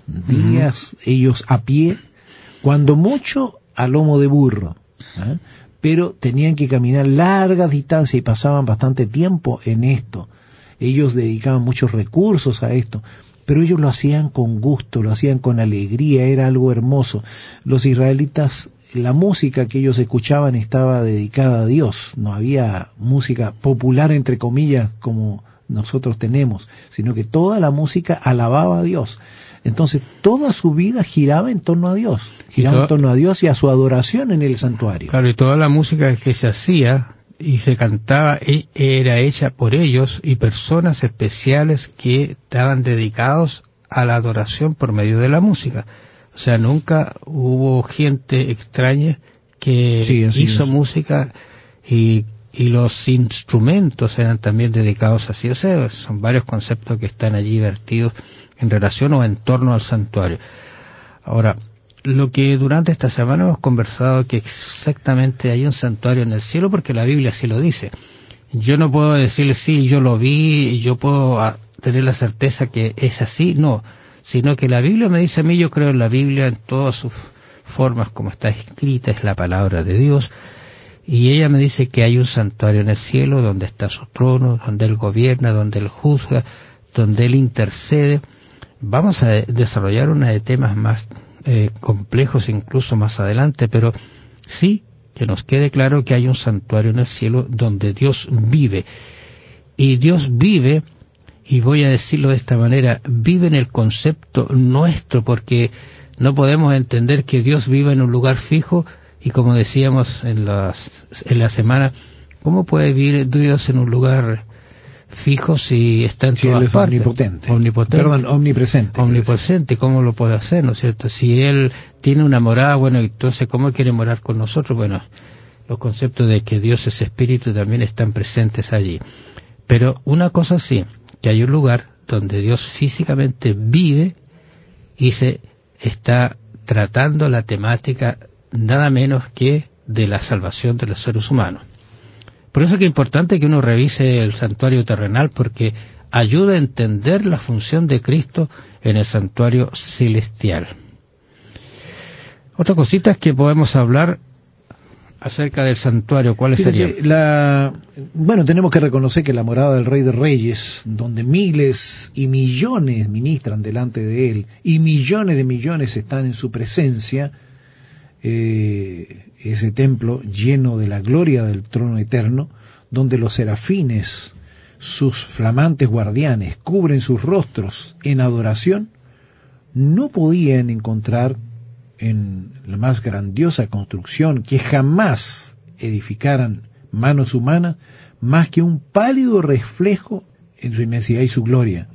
ellos a pie, cuando mucho a lomo de burro, pero tenían que caminar largas distancias y pasaban bastante tiempo en esto. Ellos dedicaban muchos recursos a esto, pero ellos lo hacían con gusto, lo hacían con alegría, era algo hermoso. Los israelitas, la música que ellos escuchaban estaba dedicada a Dios, no había música popular entre comillas como nosotros tenemos, sino que toda la música alababa a Dios. Entonces toda su vida giraba en torno a Dios, en torno a Dios y a su adoración en el santuario. Claro, y toda la música que se hacía y se cantaba era hecha por ellos y personas especiales que estaban dedicados a la adoración por medio de la música. O sea, nunca hubo gente extraña que hizo música y los instrumentos eran también dedicados así. O sea, son varios conceptos que están allí vertidos en relación o en torno al santuario. Ahora, lo que durante esta semana hemos conversado, que exactamente hay un santuario en el cielo, porque la Biblia así lo dice. Yo no puedo decirle, sí, yo lo vi, y yo puedo tener la certeza que es así, no, sino que la Biblia me dice a mí, yo creo en la Biblia en todas sus formas como está escrita, es la palabra de Dios, y ella me dice que hay un santuario en el cielo donde está su trono, donde Él gobierna, donde Él juzga, donde Él intercede. Vamos a desarrollar una de temas más complejos incluso más adelante, pero sí que nos quede claro que hay un santuario en el cielo donde Dios vive. Y Dios vive, y voy a decirlo de esta manera, vive en el concepto nuestro, porque no podemos entender que Dios viva en un lugar fijo, y como decíamos en la semana, ¿cómo puede vivir Dios en un lugar fijo si está en todas partes? Omnipresente, ¿cómo lo puede hacer, no es cierto? Si Él tiene una morada, bueno, entonces ¿cómo quiere morar con nosotros? Bueno, los conceptos de que Dios es espíritu también están presentes allí. Pero una cosa sí, que hay un lugar donde Dios físicamente vive y se está tratando la temática nada menos que de la salvación de los seres humanos. Por eso es que es importante que uno revise el santuario terrenal, porque ayuda a entender la función de Cristo en el santuario celestial. Otra cosita es que podemos hablar acerca del santuario. ¿Cuáles serían? Bueno, tenemos que reconocer que la morada del Rey de Reyes, donde miles y millones ministran delante de Él, y millones de millones están en su presencia, ese templo lleno de la gloria del trono eterno, donde los serafines, sus flamantes guardianes, cubren sus rostros en adoración, no podían encontrar en la más grandiosa construcción que jamás edificaran manos humanas más que un pálido reflejo en su inmensidad y su gloria.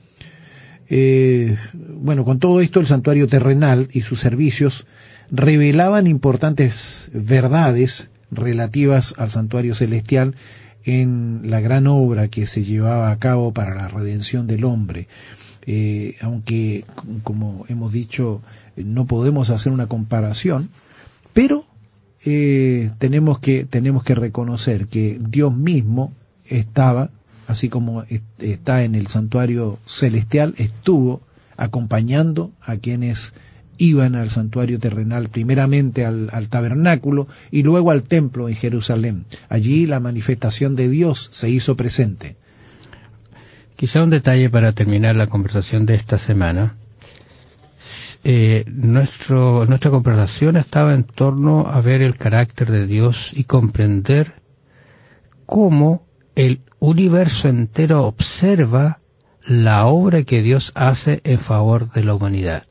Bueno, con todo esto el santuario terrenal y sus servicios revelaban importantes verdades relativas al santuario celestial en la gran obra que se llevaba a cabo para la redención del hombre. Aunque, como hemos dicho, no podemos hacer una comparación, pero tenemos que reconocer que Dios mismo estaba, así como está en el santuario celestial, estuvo acompañando a quienes iban al santuario terrenal, primeramente al tabernáculo y luego al templo en Jerusalén. Allí la manifestación de Dios se hizo presente. Quizá un detalle para terminar la conversación de esta semana. Nuestra conversación estaba en torno a ver el carácter de Dios y comprender cómo el universo entero observa la obra que Dios hace en favor de la humanidad.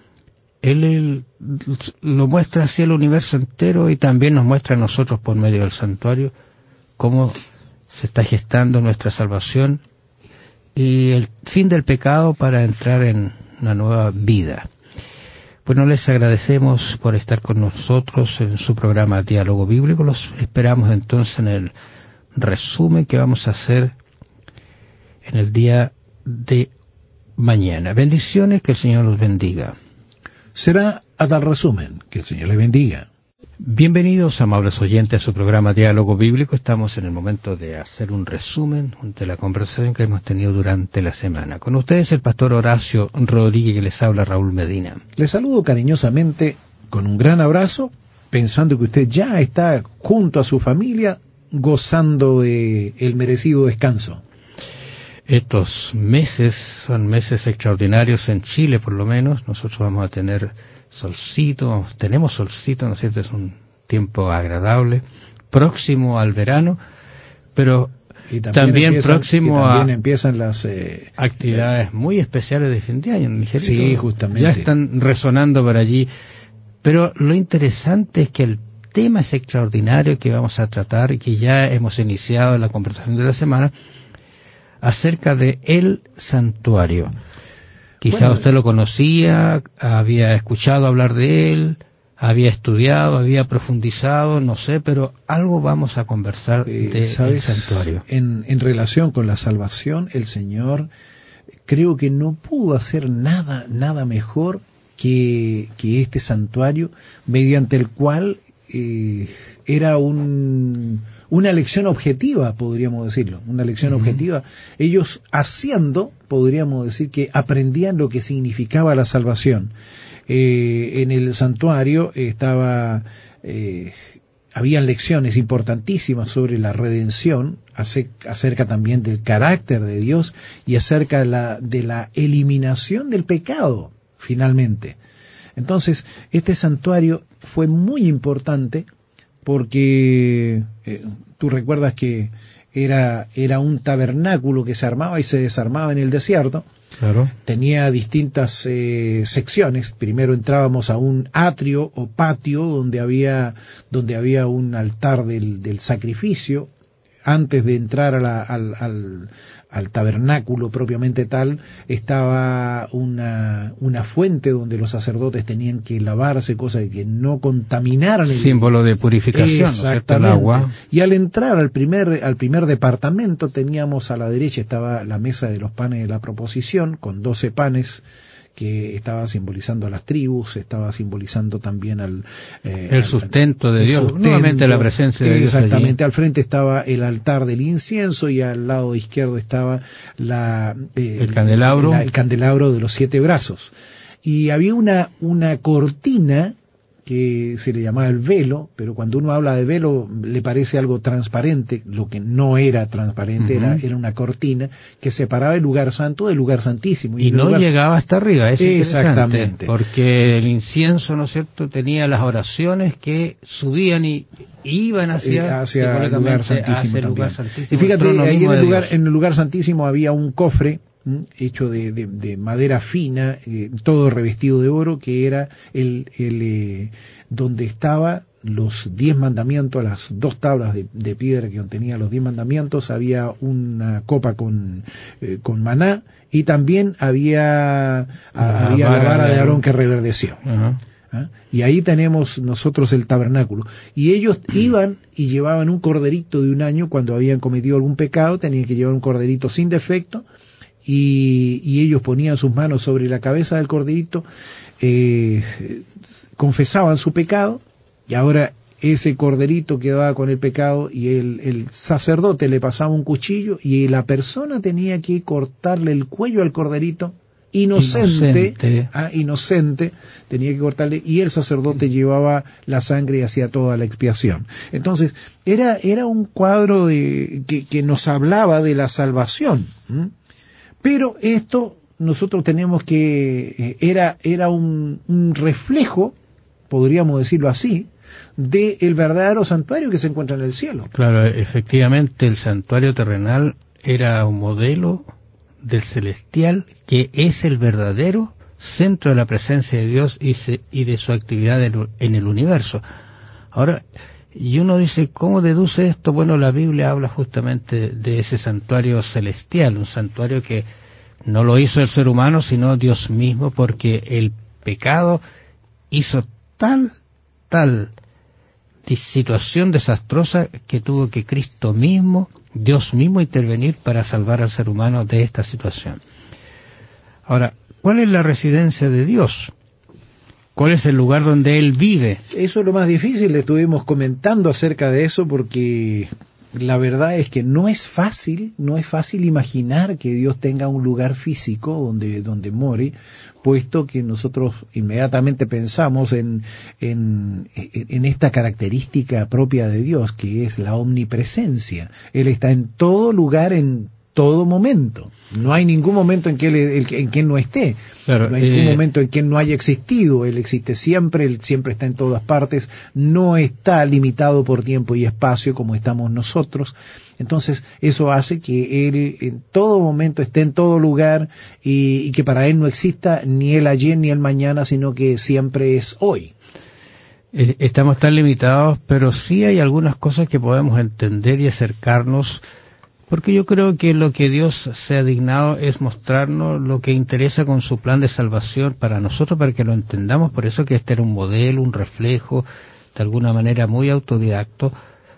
Él lo muestra hacia el universo entero y también nos muestra a nosotros por medio del santuario cómo se está gestando nuestra salvación y el fin del pecado para entrar en una nueva vida. Bueno, les agradecemos por estar con nosotros en su programa Diálogo Bíblico. Los esperamos entonces en el resumen que vamos a hacer en el día de mañana. Bendiciones, que el Señor los bendiga. Será a tal resumen, que el Señor les bendiga. Bienvenidos, amables oyentes, a su programa Diálogo Bíblico. Estamos en el momento de hacer un resumen de la conversación que hemos tenido durante la semana. Con ustedes el pastor Horacio Rodríguez, que les habla Raúl Medina. Les saludo cariñosamente con un gran abrazo, pensando que usted ya está junto a su familia gozando de el merecido descanso. Estos meses son meses extraordinarios en Chile, por lo menos. Nosotros vamos a tener solcito, tenemos solcito, ¿no es cierto? Es un tiempo agradable, próximo al verano, pero también próximo a empiezan las actividades muy especiales de fin de año en Nigeria. Sí, justamente. Ya están resonando por allí, pero lo interesante es que el tema es extraordinario que vamos a tratar y que ya hemos iniciado en la conversación de la semana acerca de el santuario. Quizá usted lo conocía, había escuchado hablar de él, había estudiado, había profundizado, no sé, pero algo vamos a conversar del santuario. En relación con la salvación, el Señor creo que no pudo hacer nada mejor que este santuario, mediante el cual era una lección objetiva, podríamos decirlo, una lección objetiva. Ellos haciendo, podríamos decir que aprendían lo que significaba la salvación. En el santuario habían lecciones importantísimas sobre la redención, acerca también del carácter de Dios y acerca de la eliminación del pecado, finalmente. Entonces, este santuario fue muy importante porque tú recuerdas que era un tabernáculo que se armaba y se desarmaba en el desierto. Claro. Tenía distintas secciones. Primero entrábamos a un atrio o patio donde había un altar del sacrificio. Antes de entrar al tabernáculo propiamente tal, estaba una fuente donde los sacerdotes tenían que lavarse, cosa de que no contaminaran el símbolo de purificación, exactamente, ¿no es cierto? El agua. Y al entrar al primer departamento, teníamos a la derecha estaba la mesa de los panes de la proposición, con 12 panes que estaba simbolizando a las tribus, estaba simbolizando también el sustento de Dios, nuevamente la presencia de Dios. Exactamente, al frente estaba el altar del incienso y al lado izquierdo estaba el candelabro de los 7 brazos. Y había una cortina que se le llamaba el velo, pero cuando uno habla de velo le parece algo transparente, lo que no era transparente, era una cortina que separaba el lugar santo del lugar santísimo. Y no llegaba hasta arriba, es exactamente, porque el incienso, ¿no es cierto?, tenía las oraciones que subían y iban hacia el lugar santísimo también. Y fíjate, ahí en el lugar santísimo había un cofre hecho de madera fina, todo revestido de oro, que era donde estaba los 10 mandamientos, las 2 tablas de piedra que contenía los 10 mandamientos. Había una copa con maná y también había la vara de Aarón que reverdeció. Y ahí tenemos nosotros el tabernáculo. Y ellos iban y llevaban un corderito de 1 año cuando habían cometido algún pecado, tenían que llevar un corderito sin defecto. Y ellos ponían sus manos sobre la cabeza del corderito, confesaban su pecado, y ahora ese corderito quedaba con el pecado y el sacerdote le pasaba un cuchillo y la persona tenía que cortarle el cuello al corderito inocente, tenía que cortarle, y el sacerdote llevaba la sangre y hacía toda la expiación. Entonces, era un cuadro que nos hablaba de la salvación. Pero esto nosotros tenemos que, era un reflejo, podríamos decirlo así, del verdadero santuario que se encuentra en el cielo. Claro, efectivamente el santuario terrenal era un modelo del celestial, que es el verdadero centro de la presencia de Dios y de su actividad en el universo. Ahora, y uno dice, ¿cómo deduce esto? Bueno, la Biblia habla justamente de ese santuario celestial, un santuario que no lo hizo el ser humano, sino Dios mismo, porque el pecado hizo tal situación desastrosa que tuvo que Cristo mismo, Dios mismo, intervenir para salvar al ser humano de esta situación. Ahora, ¿cuál es la residencia de Dios? ¿Cuál es el lugar donde Él vive? Eso es lo más difícil, le estuvimos comentando acerca de eso, porque la verdad es que no es fácil imaginar que Dios tenga un lugar físico donde more, puesto que nosotros inmediatamente pensamos en esta característica propia de Dios, que es la omnipresencia. Él está en todo lugar, en todo momento. No hay ningún momento en que Él no esté. Claro, no hay ningún momento en que Él no haya existido. Él existe siempre, Él siempre está en todas partes. No está limitado por tiempo y espacio como estamos nosotros. Entonces, eso hace que Él en todo momento esté en todo lugar y que para Él no exista ni el ayer ni el mañana, sino que siempre es hoy. Estamos tan limitados, pero sí hay algunas cosas que podemos entender y acercarnos, porque yo creo que lo que Dios se ha dignado es mostrarnos lo que interesa con su plan de salvación para nosotros, para que lo entendamos. Por eso que este era un modelo, un reflejo, de alguna manera muy autodidacta,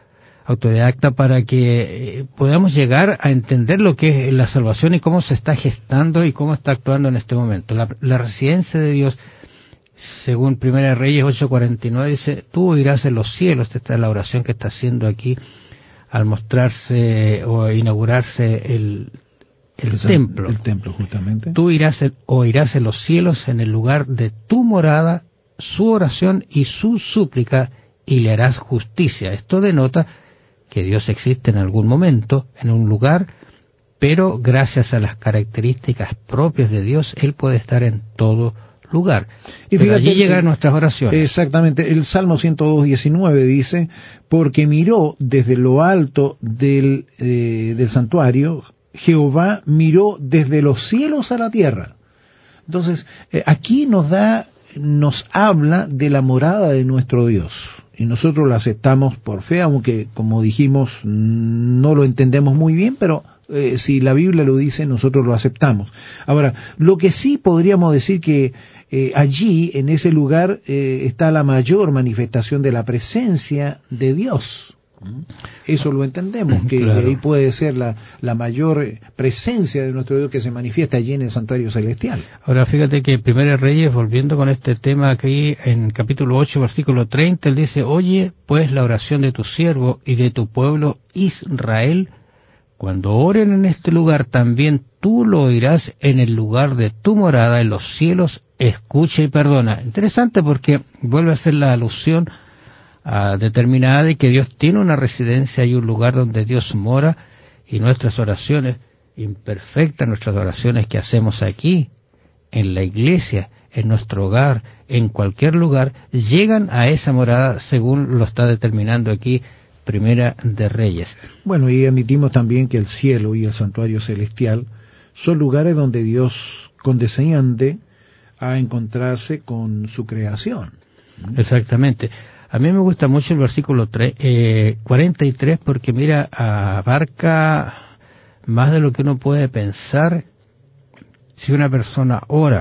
para que podamos llegar a entender lo que es la salvación y cómo se está gestando y cómo está actuando en este momento. La residencia de Dios, según 1 Reyes 8:49, dice, tú irás en los cielos. Esta es la oración que está haciendo aquí al mostrarse o inaugurarse el templo. El templo, justamente. Tú irás en los cielos, en el lugar de tu morada, su oración y su súplica, y le harás justicia. Esto denota que Dios existe en algún momento, en un lugar, pero gracias a las características propias de Dios, Él puede estar en todo lugar. Y fíjate, allí llegan nuestras oraciones. Exactamente. El Salmo 102:19 dice, porque miró desde lo alto del santuario, Jehová miró desde los cielos a la tierra. Entonces, aquí nos habla de la morada de nuestro Dios. Y nosotros la aceptamos por fe, aunque, como dijimos, no lo entendemos muy bien, pero si la Biblia lo dice, nosotros lo aceptamos. Ahora, lo que sí podríamos decir que allí, en ese lugar, está la mayor manifestación de la presencia de Dios. Eso lo entendemos, que claro, ahí puede ser la mayor presencia de nuestro Dios que se manifiesta allí en el santuario celestial. Ahora fíjate que 1 Reyes, volviendo con este tema aquí en capítulo 8, versículo 30, él dice, oye pues la oración de tu siervo y de tu pueblo Israel, cuando oren en este lugar, también tú lo oirás en el lugar de tu morada en los cielos, escucha y perdona. Interesante porque vuelve a hacer la alusión determinada de que Dios tiene una residencia y un lugar donde Dios mora, y nuestras oraciones imperfectas, nuestras oraciones que hacemos aquí, en la iglesia, en nuestro hogar, en cualquier lugar, llegan a esa morada según lo está determinando aquí Primera de Reyes. Bueno, y admitimos también que el cielo y el santuario celestial son lugares donde Dios condesciende a encontrarse con su creación. Exactamente. A mí me gusta mucho el versículo 43 porque, mira, abarca más de lo que uno puede pensar si una persona ora.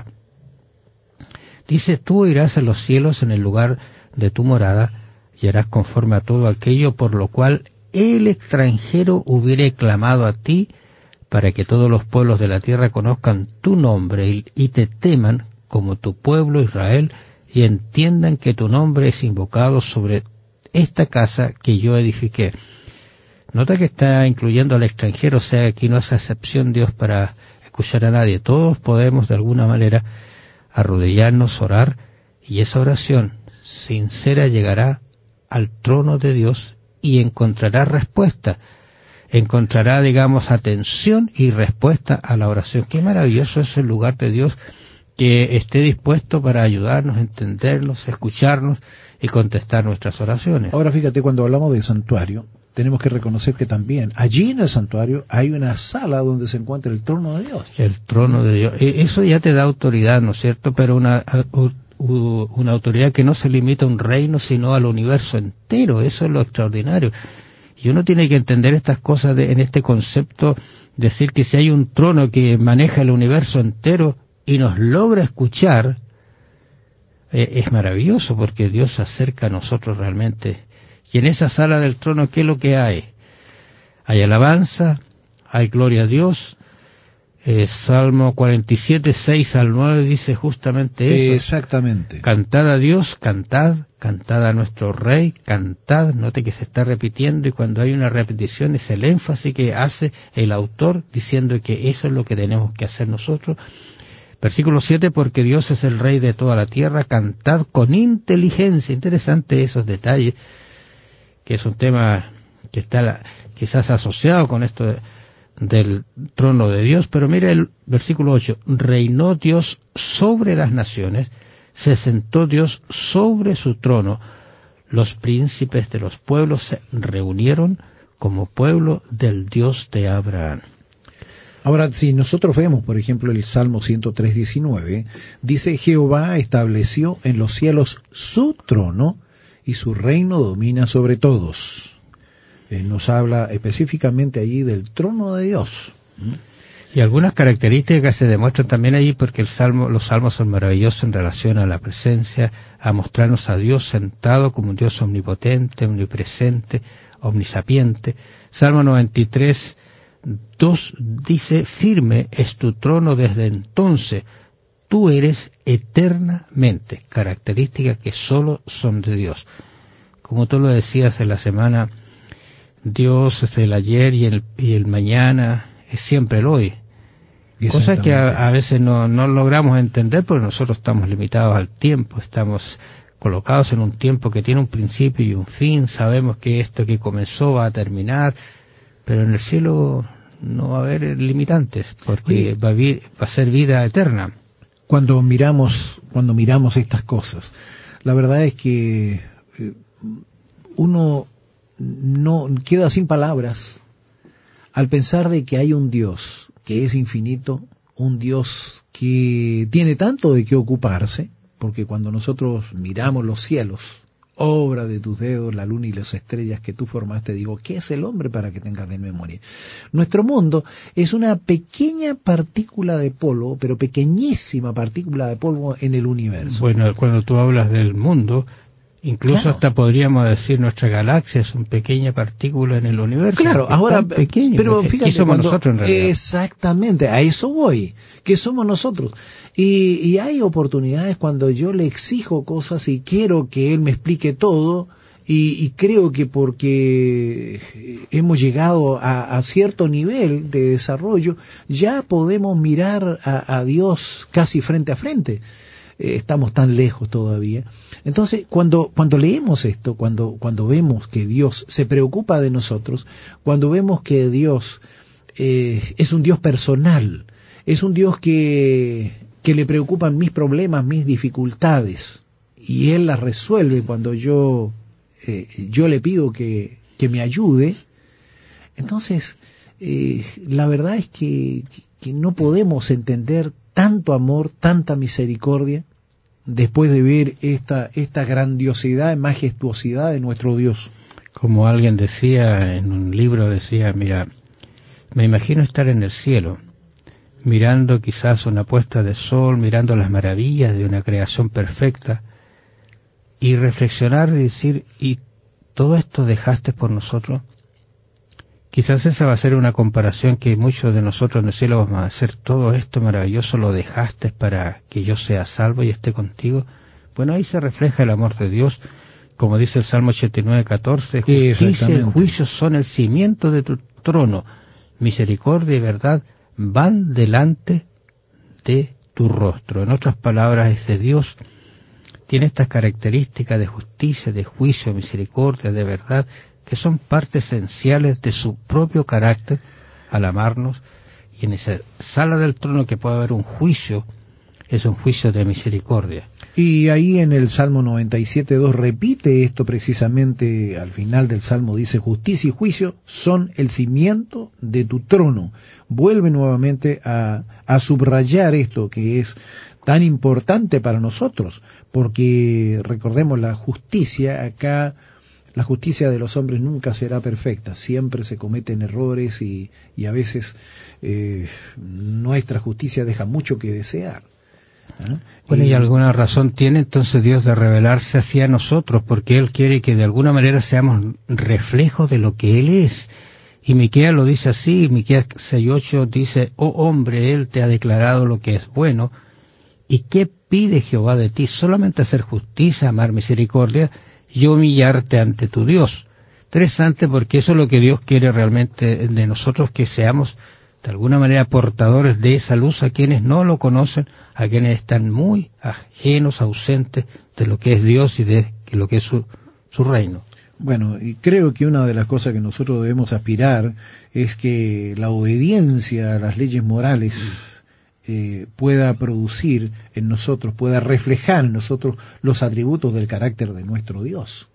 Dice, tú irás a los cielos en el lugar de tu morada y harás conforme a todo aquello por lo cual el extranjero hubiere clamado a ti, para que todos los pueblos de la tierra conozcan tu nombre y te teman como tu pueblo Israel, y entiendan que tu nombre es invocado sobre esta casa que yo edifiqué. Nota que está incluyendo al extranjero, o sea, aquí no hace excepción Dios para escuchar a nadie. Todos podemos de alguna manera arrodillarnos, orar, y esa oración sincera llegará al trono de Dios y encontrará respuesta. Encontrará, digamos, atención y respuesta a la oración. Qué maravilloso es el lugar de Dios, que esté dispuesto para ayudarnos, entendernos, escucharnos y contestar nuestras oraciones. Ahora fíjate, cuando hablamos de santuario, tenemos que reconocer que también allí en el santuario hay una sala donde se encuentra el trono de Dios. El trono de Dios. Eso ya te da autoridad, ¿no es cierto? Pero una autoridad que no se limita a un reino, sino al universo entero. Eso es lo extraordinario. Y uno tiene que entender estas cosas en este concepto, decir que si hay un trono que maneja el universo entero y nos logra escuchar, es maravilloso, porque Dios se acerca a nosotros realmente. Y en esa sala del trono, ¿qué es lo que hay? Hay alabanza, hay gloria a Dios. Salmo 47, 6 al 9 dice justamente eso. Exactamente. Cantad a Dios, cantad a nuestro Rey, cantad. Note que se está repitiendo, y cuando hay una repetición es el énfasis que hace el autor diciendo que eso es lo que tenemos que hacer nosotros. Versículo 7, porque Dios es el Rey de toda la tierra, cantad con inteligencia. Interesante esos detalles, que es un tema que está quizás asociado con esto del trono de Dios. Pero mira el versículo 8, reinó Dios sobre las naciones, se sentó Dios sobre su trono, los príncipes de los pueblos se reunieron como pueblo del Dios de Abraham. Ahora, si nosotros vemos, por ejemplo, el Salmo 103:19, dice, Jehová estableció en los cielos su trono y su reino domina sobre todos. Nos habla específicamente allí del trono de Dios. Y algunas características se demuestran también allí, porque los salmos son maravillosos en relación a la presencia, a mostrarnos a Dios sentado como un Dios omnipotente, omnipresente, omnisapiente. Salmo 93, 2 dice, firme es tu trono desde entonces, tú eres eternamente, características que solo son de Dios. Como tú lo decías en la semana, Dios es el ayer y el mañana, es siempre el hoy. Cosas que a veces no logramos entender, porque nosotros estamos limitados al tiempo, estamos colocados en un tiempo que tiene un principio y un fin, sabemos que esto que comenzó va a terminar, pero en el cielo no va a haber limitantes, porque va a ser vida eterna. Cuando miramos estas cosas, la verdad es que uno no queda sin palabras al pensar de que hay un Dios que es infinito, un Dios que tiene tanto de qué ocuparse, porque cuando nosotros miramos los cielos, obra de tus dedos, la luna y las estrellas que tú formaste, digo, ¿qué es el hombre para que tengas de memoria? Nuestro mundo es una pequeña partícula de polvo, pero pequeñísima partícula de polvo en el universo. Bueno, cuando tú hablas del mundo, incluso claro, hasta podríamos decir nuestra galaxia es una pequeña partícula en el universo. Claro, ahora, pequeño, pero fíjate, somos nosotros en realidad. Exactamente, a eso voy, que somos nosotros. Y hay oportunidades cuando yo le exijo cosas y quiero que él me explique todo, y creo que porque hemos llegado a cierto nivel de desarrollo, ya podemos mirar a Dios casi frente a frente. Estamos tan lejos todavía. Entonces, cuando leemos esto, cuando vemos que Dios se preocupa de nosotros, cuando vemos que Dios es un Dios personal, es un Dios que le preocupan mis problemas, mis dificultades, y Él las resuelve cuando yo le pido que me ayude, entonces la verdad es que no podemos entender tanto amor, tanta misericordia, después de ver esta grandiosidad, majestuosidad de nuestro Dios. Como alguien decía en un libro, decía, mira, me imagino estar en el cielo, mirando quizás una puesta de sol, mirando las maravillas de una creación perfecta, y reflexionar y decir, ¿y todo esto dejaste por nosotros? Quizás esa va a ser una comparación que muchos de nosotros en el cielo vamos a hacer. Todo esto maravilloso lo dejaste para que yo sea salvo y esté contigo. Bueno, ahí se refleja el amor de Dios, como dice el Salmo 89:14, justicia y juicio son el cimiento de tu trono, misericordia y verdad van delante de tu rostro. En otras palabras, ese Dios tiene estas características de justicia, de juicio, misericordia, de verdad, que son partes esenciales de su propio carácter al amarnos, y en esa sala del trono que puede haber un juicio, es un juicio de misericordia. Y ahí en el Salmo 97:2 repite esto precisamente al final del Salmo, dice: justicia y juicio son el cimiento de tu trono. Vuelve nuevamente a subrayar esto que es tan importante para nosotros, porque recordemos, la justicia acá, la justicia de los hombres nunca será perfecta, siempre se cometen errores y a veces nuestra justicia deja mucho que desear. Bueno, y alguna razón tiene entonces Dios de revelarse hacia nosotros, porque Él quiere que de alguna manera seamos reflejos de lo que Él es. Y Miqueas lo dice así, Miqueas 6:8 dice: oh hombre, Él te ha declarado lo que es bueno. ¿Y qué pide Jehová de ti? Solamente hacer justicia, amar misericordia y humillarte ante tu Dios. Interesante, porque eso es lo que Dios quiere realmente de nosotros, que seamos de alguna manera portadores de esa luz a quienes no lo conocen, a quienes están muy ajenos, ausentes de lo que es Dios y de lo que es su reino. Bueno, y creo que una de las cosas que nosotros debemos aspirar es que la obediencia a las leyes morales pueda producir en nosotros, pueda reflejar en nosotros los atributos del carácter de nuestro Dios.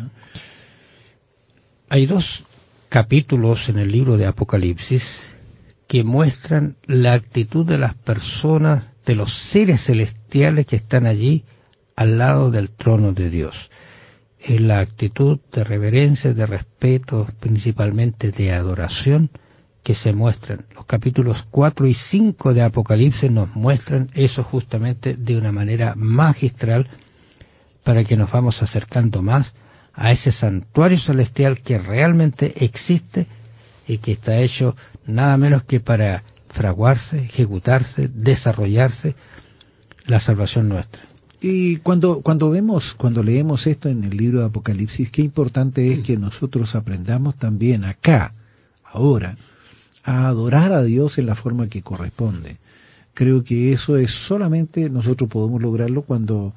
Hay 2 capítulos en el libro de Apocalipsis que muestran la actitud de las personas, de los seres celestiales que están allí al lado del trono de Dios. Es la actitud de reverencia, de respeto, principalmente de adoración, que se muestran. Los capítulos 4 y 5 de Apocalipsis nos muestran eso justamente de una manera magistral, para que nos vamos acercando más a ese santuario celestial que realmente existe y que está hecho nada menos que para fraguarse, ejecutarse, desarrollarse la salvación nuestra. Y cuando leemos esto en el libro de Apocalipsis, qué importante es que nosotros aprendamos también acá, ahora, a adorar a Dios en la forma que corresponde. Creo que eso es solamente nosotros podemos lograrlo cuando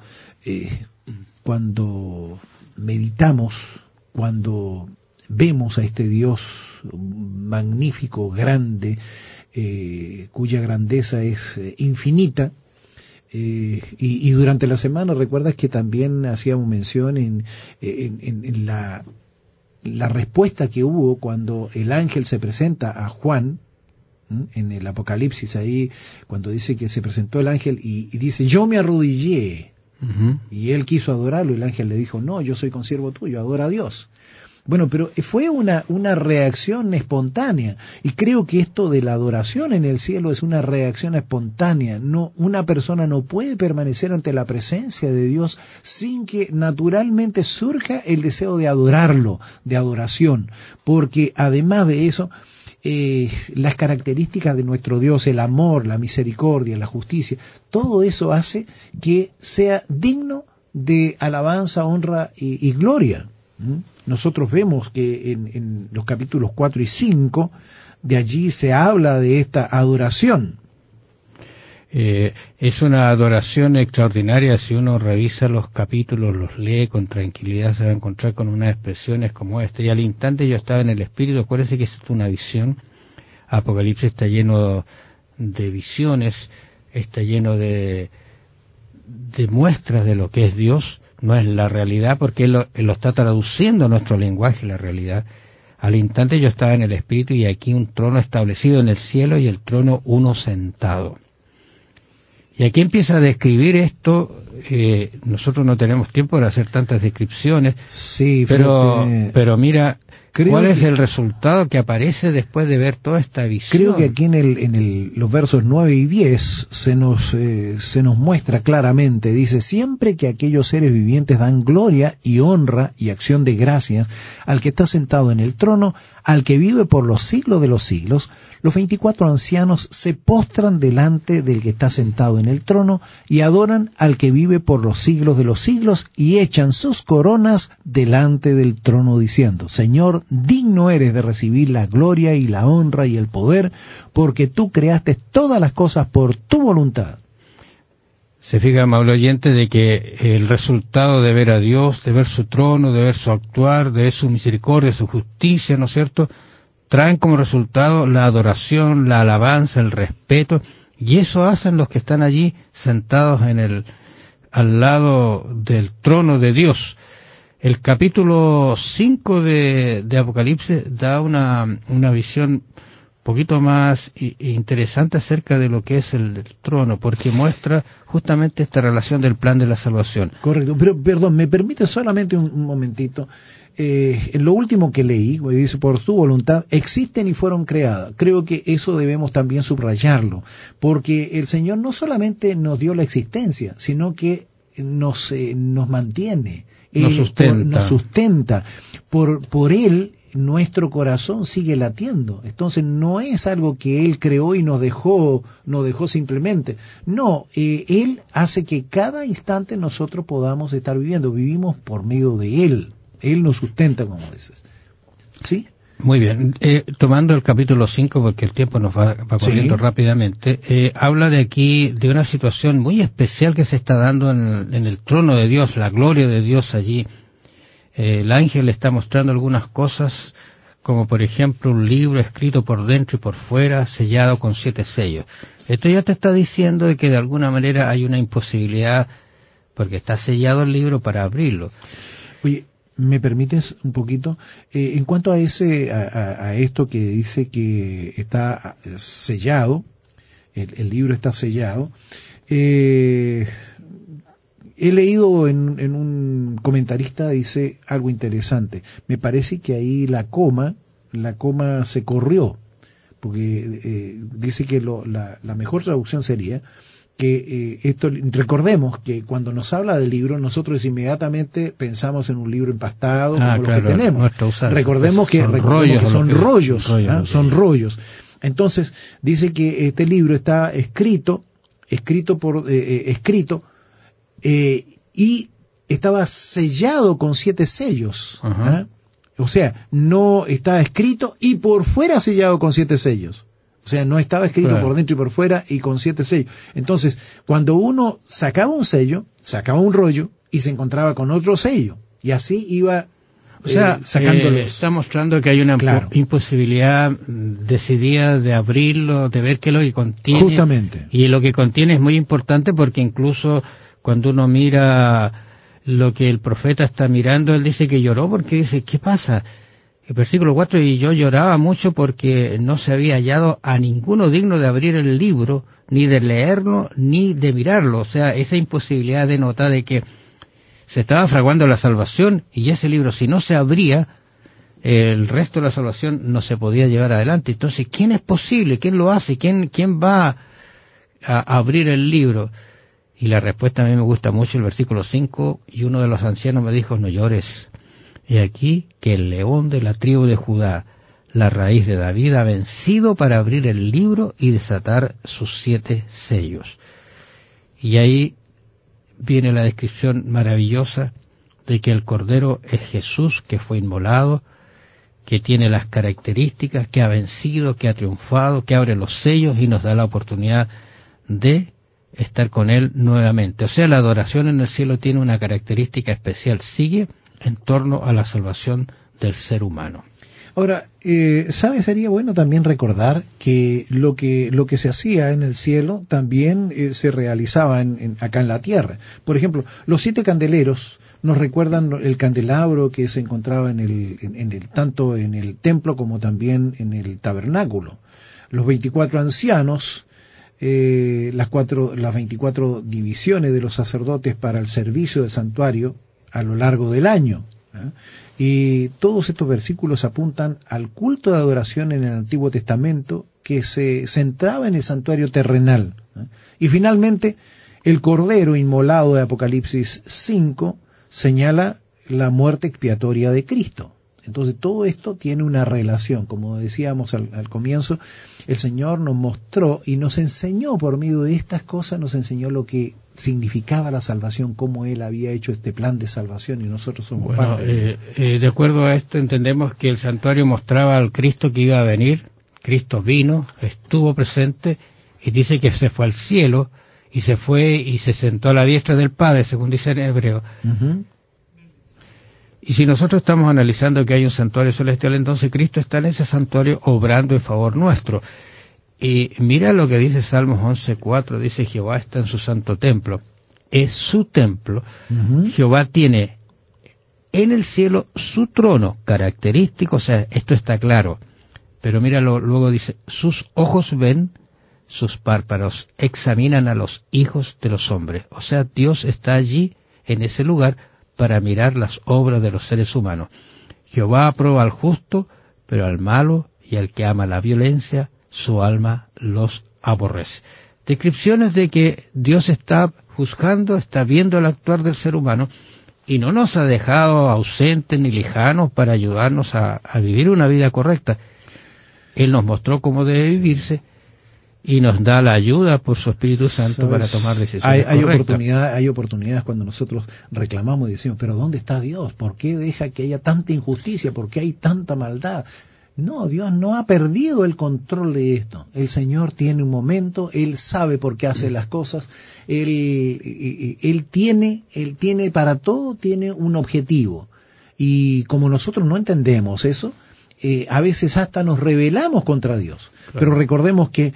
meditamos, cuando vemos a este Dios magnífico, grande, cuya grandeza es infinita. Y durante la semana, recuerdas que también hacíamos mención en la respuesta que hubo cuando el ángel se presenta a Juan, en el Apocalipsis, ahí cuando dice que se presentó el ángel y dice: yo me arrodillé. Y él quiso adorarlo, y el ángel le dijo: no, yo soy consiervo tuyo, adora a Dios. Bueno, pero fue una reacción espontánea, y creo que esto de la adoración en el cielo es una reacción espontánea. No, una persona no puede permanecer ante la presencia de Dios sin que naturalmente surja el deseo de adorarlo, de adoración, porque además de eso, las características de nuestro Dios, el amor, la misericordia, la justicia, todo eso hace que sea digno de alabanza, honra y gloria. Nosotros vemos que en los capítulos 4 y 5, de allí se habla de esta adoración. Es una adoración extraordinaria. Si uno revisa los capítulos, los lee con tranquilidad, se va a encontrar con unas expresiones como esta. Y al instante yo estaba en el Espíritu. Acuérdense que es una visión. Apocalipsis está lleno de visiones, está lleno de muestras de lo que es Dios. No es la realidad, porque Él lo está traduciendo a nuestro lenguaje, la realidad. Al instante yo estaba en el Espíritu, y aquí un trono establecido en el cielo, y el trono uno sentado. Y aquí empieza a describir esto. Nosotros no tenemos tiempo para hacer tantas descripciones, sí, pero mira, ¿cuál es el resultado que aparece después de ver toda esta visión? Creo que aquí en los versos 9 y 10 se nos muestra claramente, dice: siempre que aquellos seres vivientes dan gloria y honra y acción de gracias al que está sentado en el trono, al que vive por los siglos de los siglos, los 24 ancianos se postran delante del que está sentado en el trono y adoran al que vive por los siglos de los siglos, y echan sus coronas delante del trono diciendo: Señor, Señor, digno eres de recibir la gloria y la honra y el poder, porque tú creaste todas las cosas por tu voluntad. Se fija, amable oyente, de que el resultado de ver a Dios, de ver su trono, de ver su actuar, de ver su misericordia, su justicia, ¿no es cierto?, traen como resultado la adoración, la alabanza, el respeto, y eso hacen los que están allí sentados al lado del trono de Dios. El capítulo 5 de Apocalipsis da una visión un poquito más interesante acerca de lo que es el trono, porque muestra justamente esta relación del plan de la salvación. Correcto, pero perdón, ¿me permite solamente un momentito? En lo último que leí, dice, por tu voluntad, existen y fueron creadas. Creo que eso debemos también subrayarlo, porque el Señor no solamente nos dio la existencia, sino que nos mantiene, nos sustenta. Por Él nuestro corazón sigue latiendo. Entonces no es algo que Él creó y nos dejó simplemente. No, Él hace que cada instante nosotros podamos estar viviendo. Vivimos por medio de Él. Él nos sustenta, como dices. ¿Sí? Muy bien. Tomando el capítulo 5, porque el tiempo nos va corriendo rápidamente, habla de aquí de una situación muy especial que se está dando en el trono de Dios, la gloria de Dios allí. El ángel le está mostrando algunas cosas, como por ejemplo un libro escrito por dentro y por fuera, sellado con 7 sellos. Esto ya te está diciendo de que de alguna manera hay una imposibilidad, porque está sellado el libro, para abrirlo. Oye, ¿me permites un poquito? En cuanto a esto que dice que está sellado, el libro está sellado, he leído en un comentarista, dice algo interesante. Me parece que ahí la coma se corrió, porque dice que la mejor traducción sería que recordemos que cuando nos habla del libro, nosotros inmediatamente pensamos en un libro empastado, como los que tenemos. Recordemos que son rollos. Entonces, dice que este libro está escrito y estaba sellado con 7 sellos. O sea, no está escrito y por fuera sellado con 7 sellos. O sea, no estaba escrito por dentro y por fuera y con 7 sellos. Entonces, cuando uno sacaba un sello, sacaba un rollo y se encontraba con otro sello. Y así iba sacándolos. Está mostrando que hay una imposibilidad decidida de abrirlo, de ver qué es lo que contiene. Justamente. Y lo que contiene es muy importante, porque incluso cuando uno mira lo que el profeta está mirando, él dice que lloró, porque dice, ¿qué pasa? El versículo 4, y yo lloraba mucho porque no se había hallado a ninguno digno de abrir el libro, ni de leerlo, ni de mirarlo. O sea, esa imposibilidad denota de que se estaba fraguando la salvación, y ese libro, si no se abría, el resto de la salvación no se podía llevar adelante. Entonces, ¿quién es posible? ¿Quién lo hace? ¿Quién va a abrir el libro? Y la respuesta a mí me gusta mucho, el versículo 5, y uno de los ancianos me dijo, no llores. He aquí que el león de la tribu de Judá, la raíz de David, ha vencido para abrir el libro y desatar sus 7 sellos. Y ahí viene la descripción maravillosa de que el Cordero es Jesús, que fue inmolado, que tiene las características, que ha vencido, que ha triunfado, que abre los sellos y nos da la oportunidad de estar con Él nuevamente. O sea, la adoración en el cielo tiene una característica especial, sigue en torno a la salvación del ser humano. Ahora, ¿sabe? Sería bueno también recordar que lo que se hacía en el cielo también se realizaba acá en la tierra. Por ejemplo, los 7 candeleros nos recuerdan el candelabro que se encontraba tanto en el templo como también en el tabernáculo. Los 24 ancianos, las 24 divisiones de los sacerdotes para el servicio del santuario a lo largo del año. Y todos estos versículos apuntan al culto de adoración en el Antiguo Testamento que se centraba en el santuario terrenal. Y finalmente, el Cordero inmolado de Apocalipsis 5 señala la muerte expiatoria de Cristo. Entonces todo esto tiene una relación, como decíamos al comienzo, el Señor nos mostró y nos enseñó por medio de estas cosas, nos enseñó lo que significaba la salvación, cómo Él había hecho este plan de salvación y nosotros somos parte de él. De acuerdo a esto entendemos que el santuario mostraba al Cristo que iba a venir. Cristo vino, estuvo presente y dice que se fue al cielo y se fue y se sentó a la diestra del Padre, según dice en Hebreo. Uh-huh. Y si nosotros estamos analizando que hay un santuario celestial, entonces Cristo está en ese santuario obrando en favor nuestro. Y mira lo que dice Salmos 11:4, dice Jehová está en su santo templo. Es su templo. Uh-huh. Jehová tiene en el cielo su trono característico, o sea, esto está claro. Pero míralo, luego dice, sus ojos ven, sus párpados examinan a los hijos de los hombres. O sea, Dios está allí, en ese lugar, para mirar las obras de los seres humanos. Jehová aprueba al justo, pero al malo y al que ama la violencia, su alma los aborrece. Descripciones de que Dios está juzgando, está viendo el actuar del ser humano, y no nos ha dejado ausentes ni lejanos para ayudarnos a vivir una vida correcta. Él nos mostró cómo debe vivirse, y nos da la ayuda por su Espíritu Santo para tomar decisiones correctas. Hay oportunidades cuando nosotros reclamamos y decimos, pero ¿dónde está Dios? ¿Por qué deja que haya tanta injusticia? ¿Por qué hay tanta maldad? No, Dios no ha perdido el control de esto. El Señor tiene un momento, Él sabe por qué hace las cosas, Él tiene para todo, tiene un objetivo. Y como nosotros no entendemos eso, a veces hasta nos rebelamos contra Dios. Claro. Pero recordemos que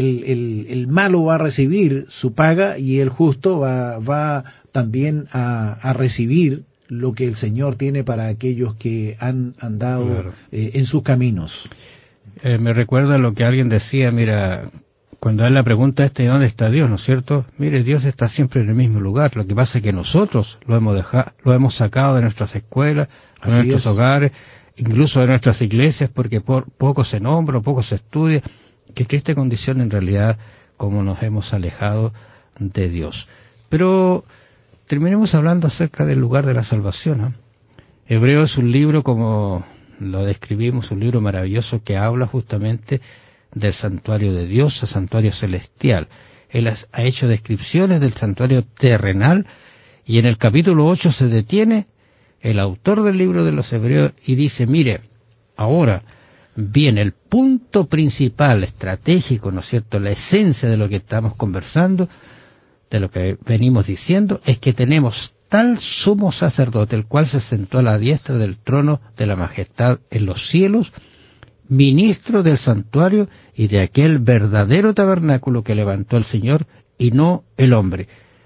el malo va a recibir su paga y el justo va también a recibir lo que el Señor tiene para aquellos que han andado claro. En sus caminos. Me recuerda lo que alguien decía, mira, cuando él la pregunta ¿dónde está Dios? ¿No es cierto? Mire, Dios está siempre en el mismo lugar. Lo que pasa es que nosotros lo hemos sacado de nuestras escuelas, de nuestros hogares, incluso de nuestras iglesias, porque poco se nombra, poco se estudia. Qué triste condición en realidad, como nos hemos alejado de Dios. Pero terminemos hablando acerca del lugar de la salvación, ¿eh? Hebreo es un libro, como lo describimos, un libro maravilloso que habla justamente del santuario de Dios, el santuario celestial. Él ha hecho descripciones del santuario terrenal, y en el capítulo 8 se detiene el autor del libro de los Hebreos y dice, mire, ahora viene el punto principal, estratégico, ¿no es cierto?, la esencia de lo que estamos conversando, de lo que venimos diciendo, es que tenemos tal sumo sacerdote, el cual se sentó a la diestra del trono de la majestad en los cielos, ministro del santuario y de aquel verdadero tabernáculo que levantó el Señor y no el hombre.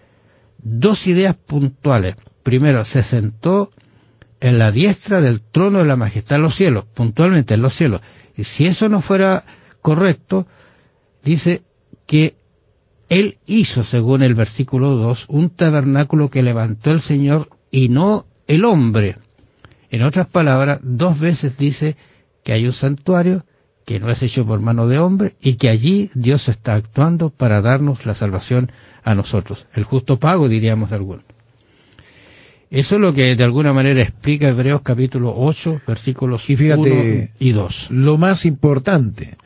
Dos ideas puntuales. Primero, se sentó en la diestra del trono de la majestad en los cielos, puntualmente en los cielos. Y si eso no fuera correcto, dice que Él hizo, según el versículo 2, un tabernáculo que levantó el Señor y no el hombre. En otras palabras, dos veces dice que hay un santuario que no es hecho por mano de hombre y que allí Dios está actuando para darnos la salvación a nosotros. El justo pago, diríamos de alguno. Eso es lo que de alguna manera explica Hebreos capítulo 8, versículos 1 y 2. Lo más importante,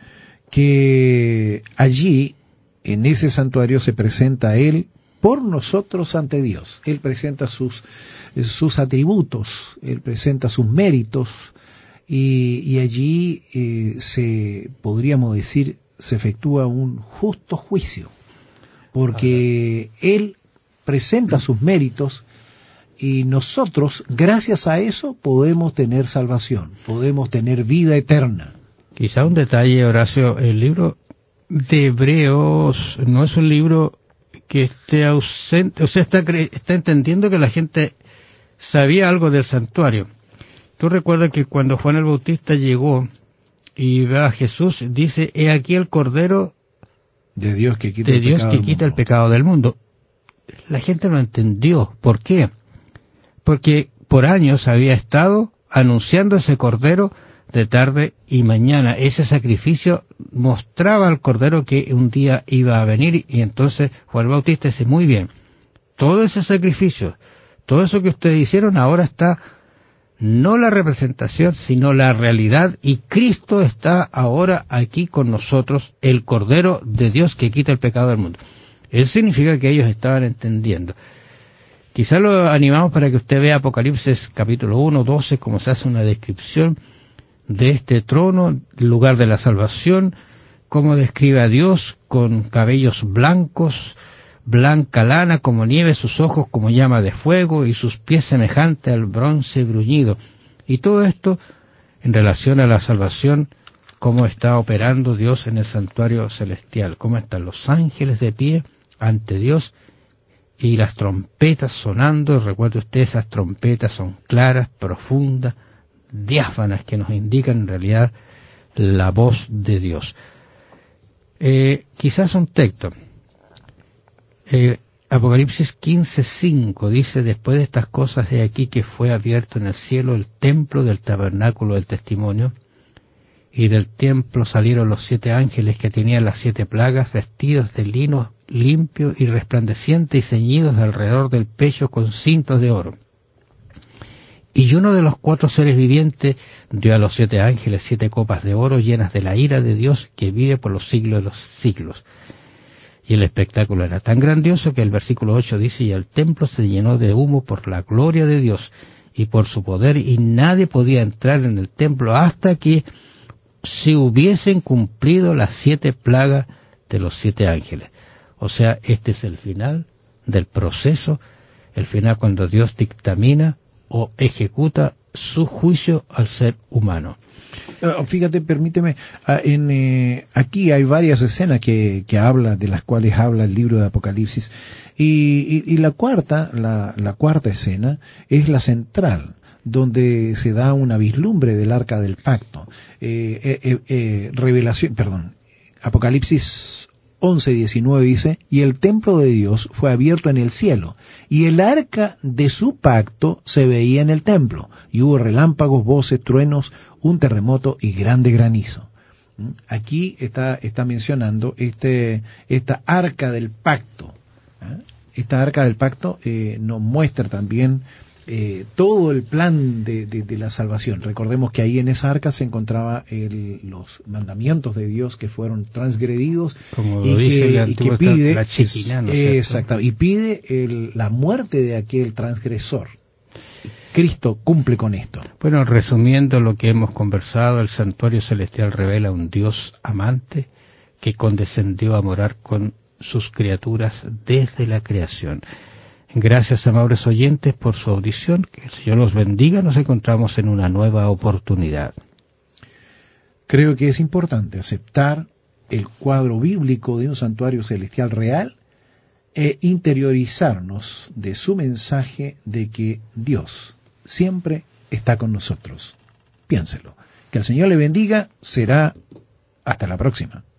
que allí, en ese santuario, se presenta Él por nosotros ante Dios. Él presenta sus atributos, Él presenta sus méritos, y allí podríamos decir, se efectúa un justo juicio, porque Él presenta sus méritos, y nosotros, gracias a eso, podemos tener salvación, podemos tener vida eterna. Quizá un detalle, Horacio, el libro de Hebreos no es un libro que esté ausente, o sea, está entendiendo que la gente sabía algo del santuario. Tú recuerdas que cuando Juan el Bautista llegó y ve a Jesús, dice, he aquí el Cordero de Dios que quita el pecado del mundo. La gente no entendió. ¿Por qué? Porque por años había estado anunciando ese Cordero de tarde y mañana. Ese sacrificio mostraba al Cordero que un día iba a venir, y entonces Juan el Bautista dice, muy bien, todo ese sacrificio, todo eso que ustedes hicieron, ahora está no la representación, sino la realidad, y Cristo está ahora aquí con nosotros, el Cordero de Dios que quita el pecado del mundo. Eso significa que ellos estaban entendiendo. Quizá lo animamos para que usted vea Apocalipsis capítulo 1, 12, como se hace una descripción de este trono, lugar de la salvación, cómo describe a Dios con cabellos blancos, blanca lana como nieve, sus ojos como llama de fuego y sus pies semejantes al bronce bruñido. Y todo esto en relación a la salvación, cómo está operando Dios en el santuario celestial, cómo están los ángeles de pie ante Dios y las trompetas sonando. Recuerde usted, esas trompetas son claras, profundas, diáfanas, que nos indican en realidad la voz de Dios. Quizás un texto. Apocalipsis 15:5 dice: después de estas cosas, he aquí que fue abierto en el cielo el templo del tabernáculo del testimonio, y del templo salieron los 7 ángeles que tenían las 7 plagas, vestidos de lino limpio y resplandeciente, y ceñidos alrededor del pecho con cintos de oro. Y uno de los 4 seres vivientes dio a los 7 ángeles 7 copas de oro llenas de la ira de Dios que vive por los siglos de los siglos. Y el espectáculo era tan grandioso que el versículo 8 dice: y el templo se llenó de humo por la gloria de Dios y por su poder, y nadie podía entrar en el templo hasta que se hubiesen cumplido las 7 plagas de los 7 ángeles. O sea, este es el final del proceso, el final cuando Dios dictamina o ejecuta su juicio al ser humano. Fíjate, permíteme, aquí hay varias escenas que habla, de las cuales habla el libro de Apocalipsis, y la cuarta escena es la central, donde se da una vislumbre del arca del pacto. Apocalipsis 11:19 dice: y el templo de Dios fue abierto en el cielo, y el arca de su pacto se veía en el templo, y hubo relámpagos, voces, truenos, un terremoto y grande granizo. Aquí está mencionando esta arca del pacto. Esta arca del pacto nos muestra también todo el plan de la salvación. Recordemos que ahí en esa arca se encontraba los mandamientos de Dios que fueron transgredidos, como lo dice el Antiguo pide la Shekinah, ¿no? exacto, y pide la muerte de aquel transgresor. Cristo cumple con esto. Bueno, resumiendo lo que hemos conversado, el santuario celestial revela un Dios amante que condescendió a morar con sus criaturas desde la creación. Gracias, amables oyentes, por su audición. Que el Señor los bendiga. Nos encontramos en una nueva oportunidad. Creo que es importante aceptar el cuadro bíblico de un santuario celestial real e interiorizarnos de su mensaje de que Dios siempre está con nosotros. Piénselo. Que el Señor le bendiga. Será hasta la próxima.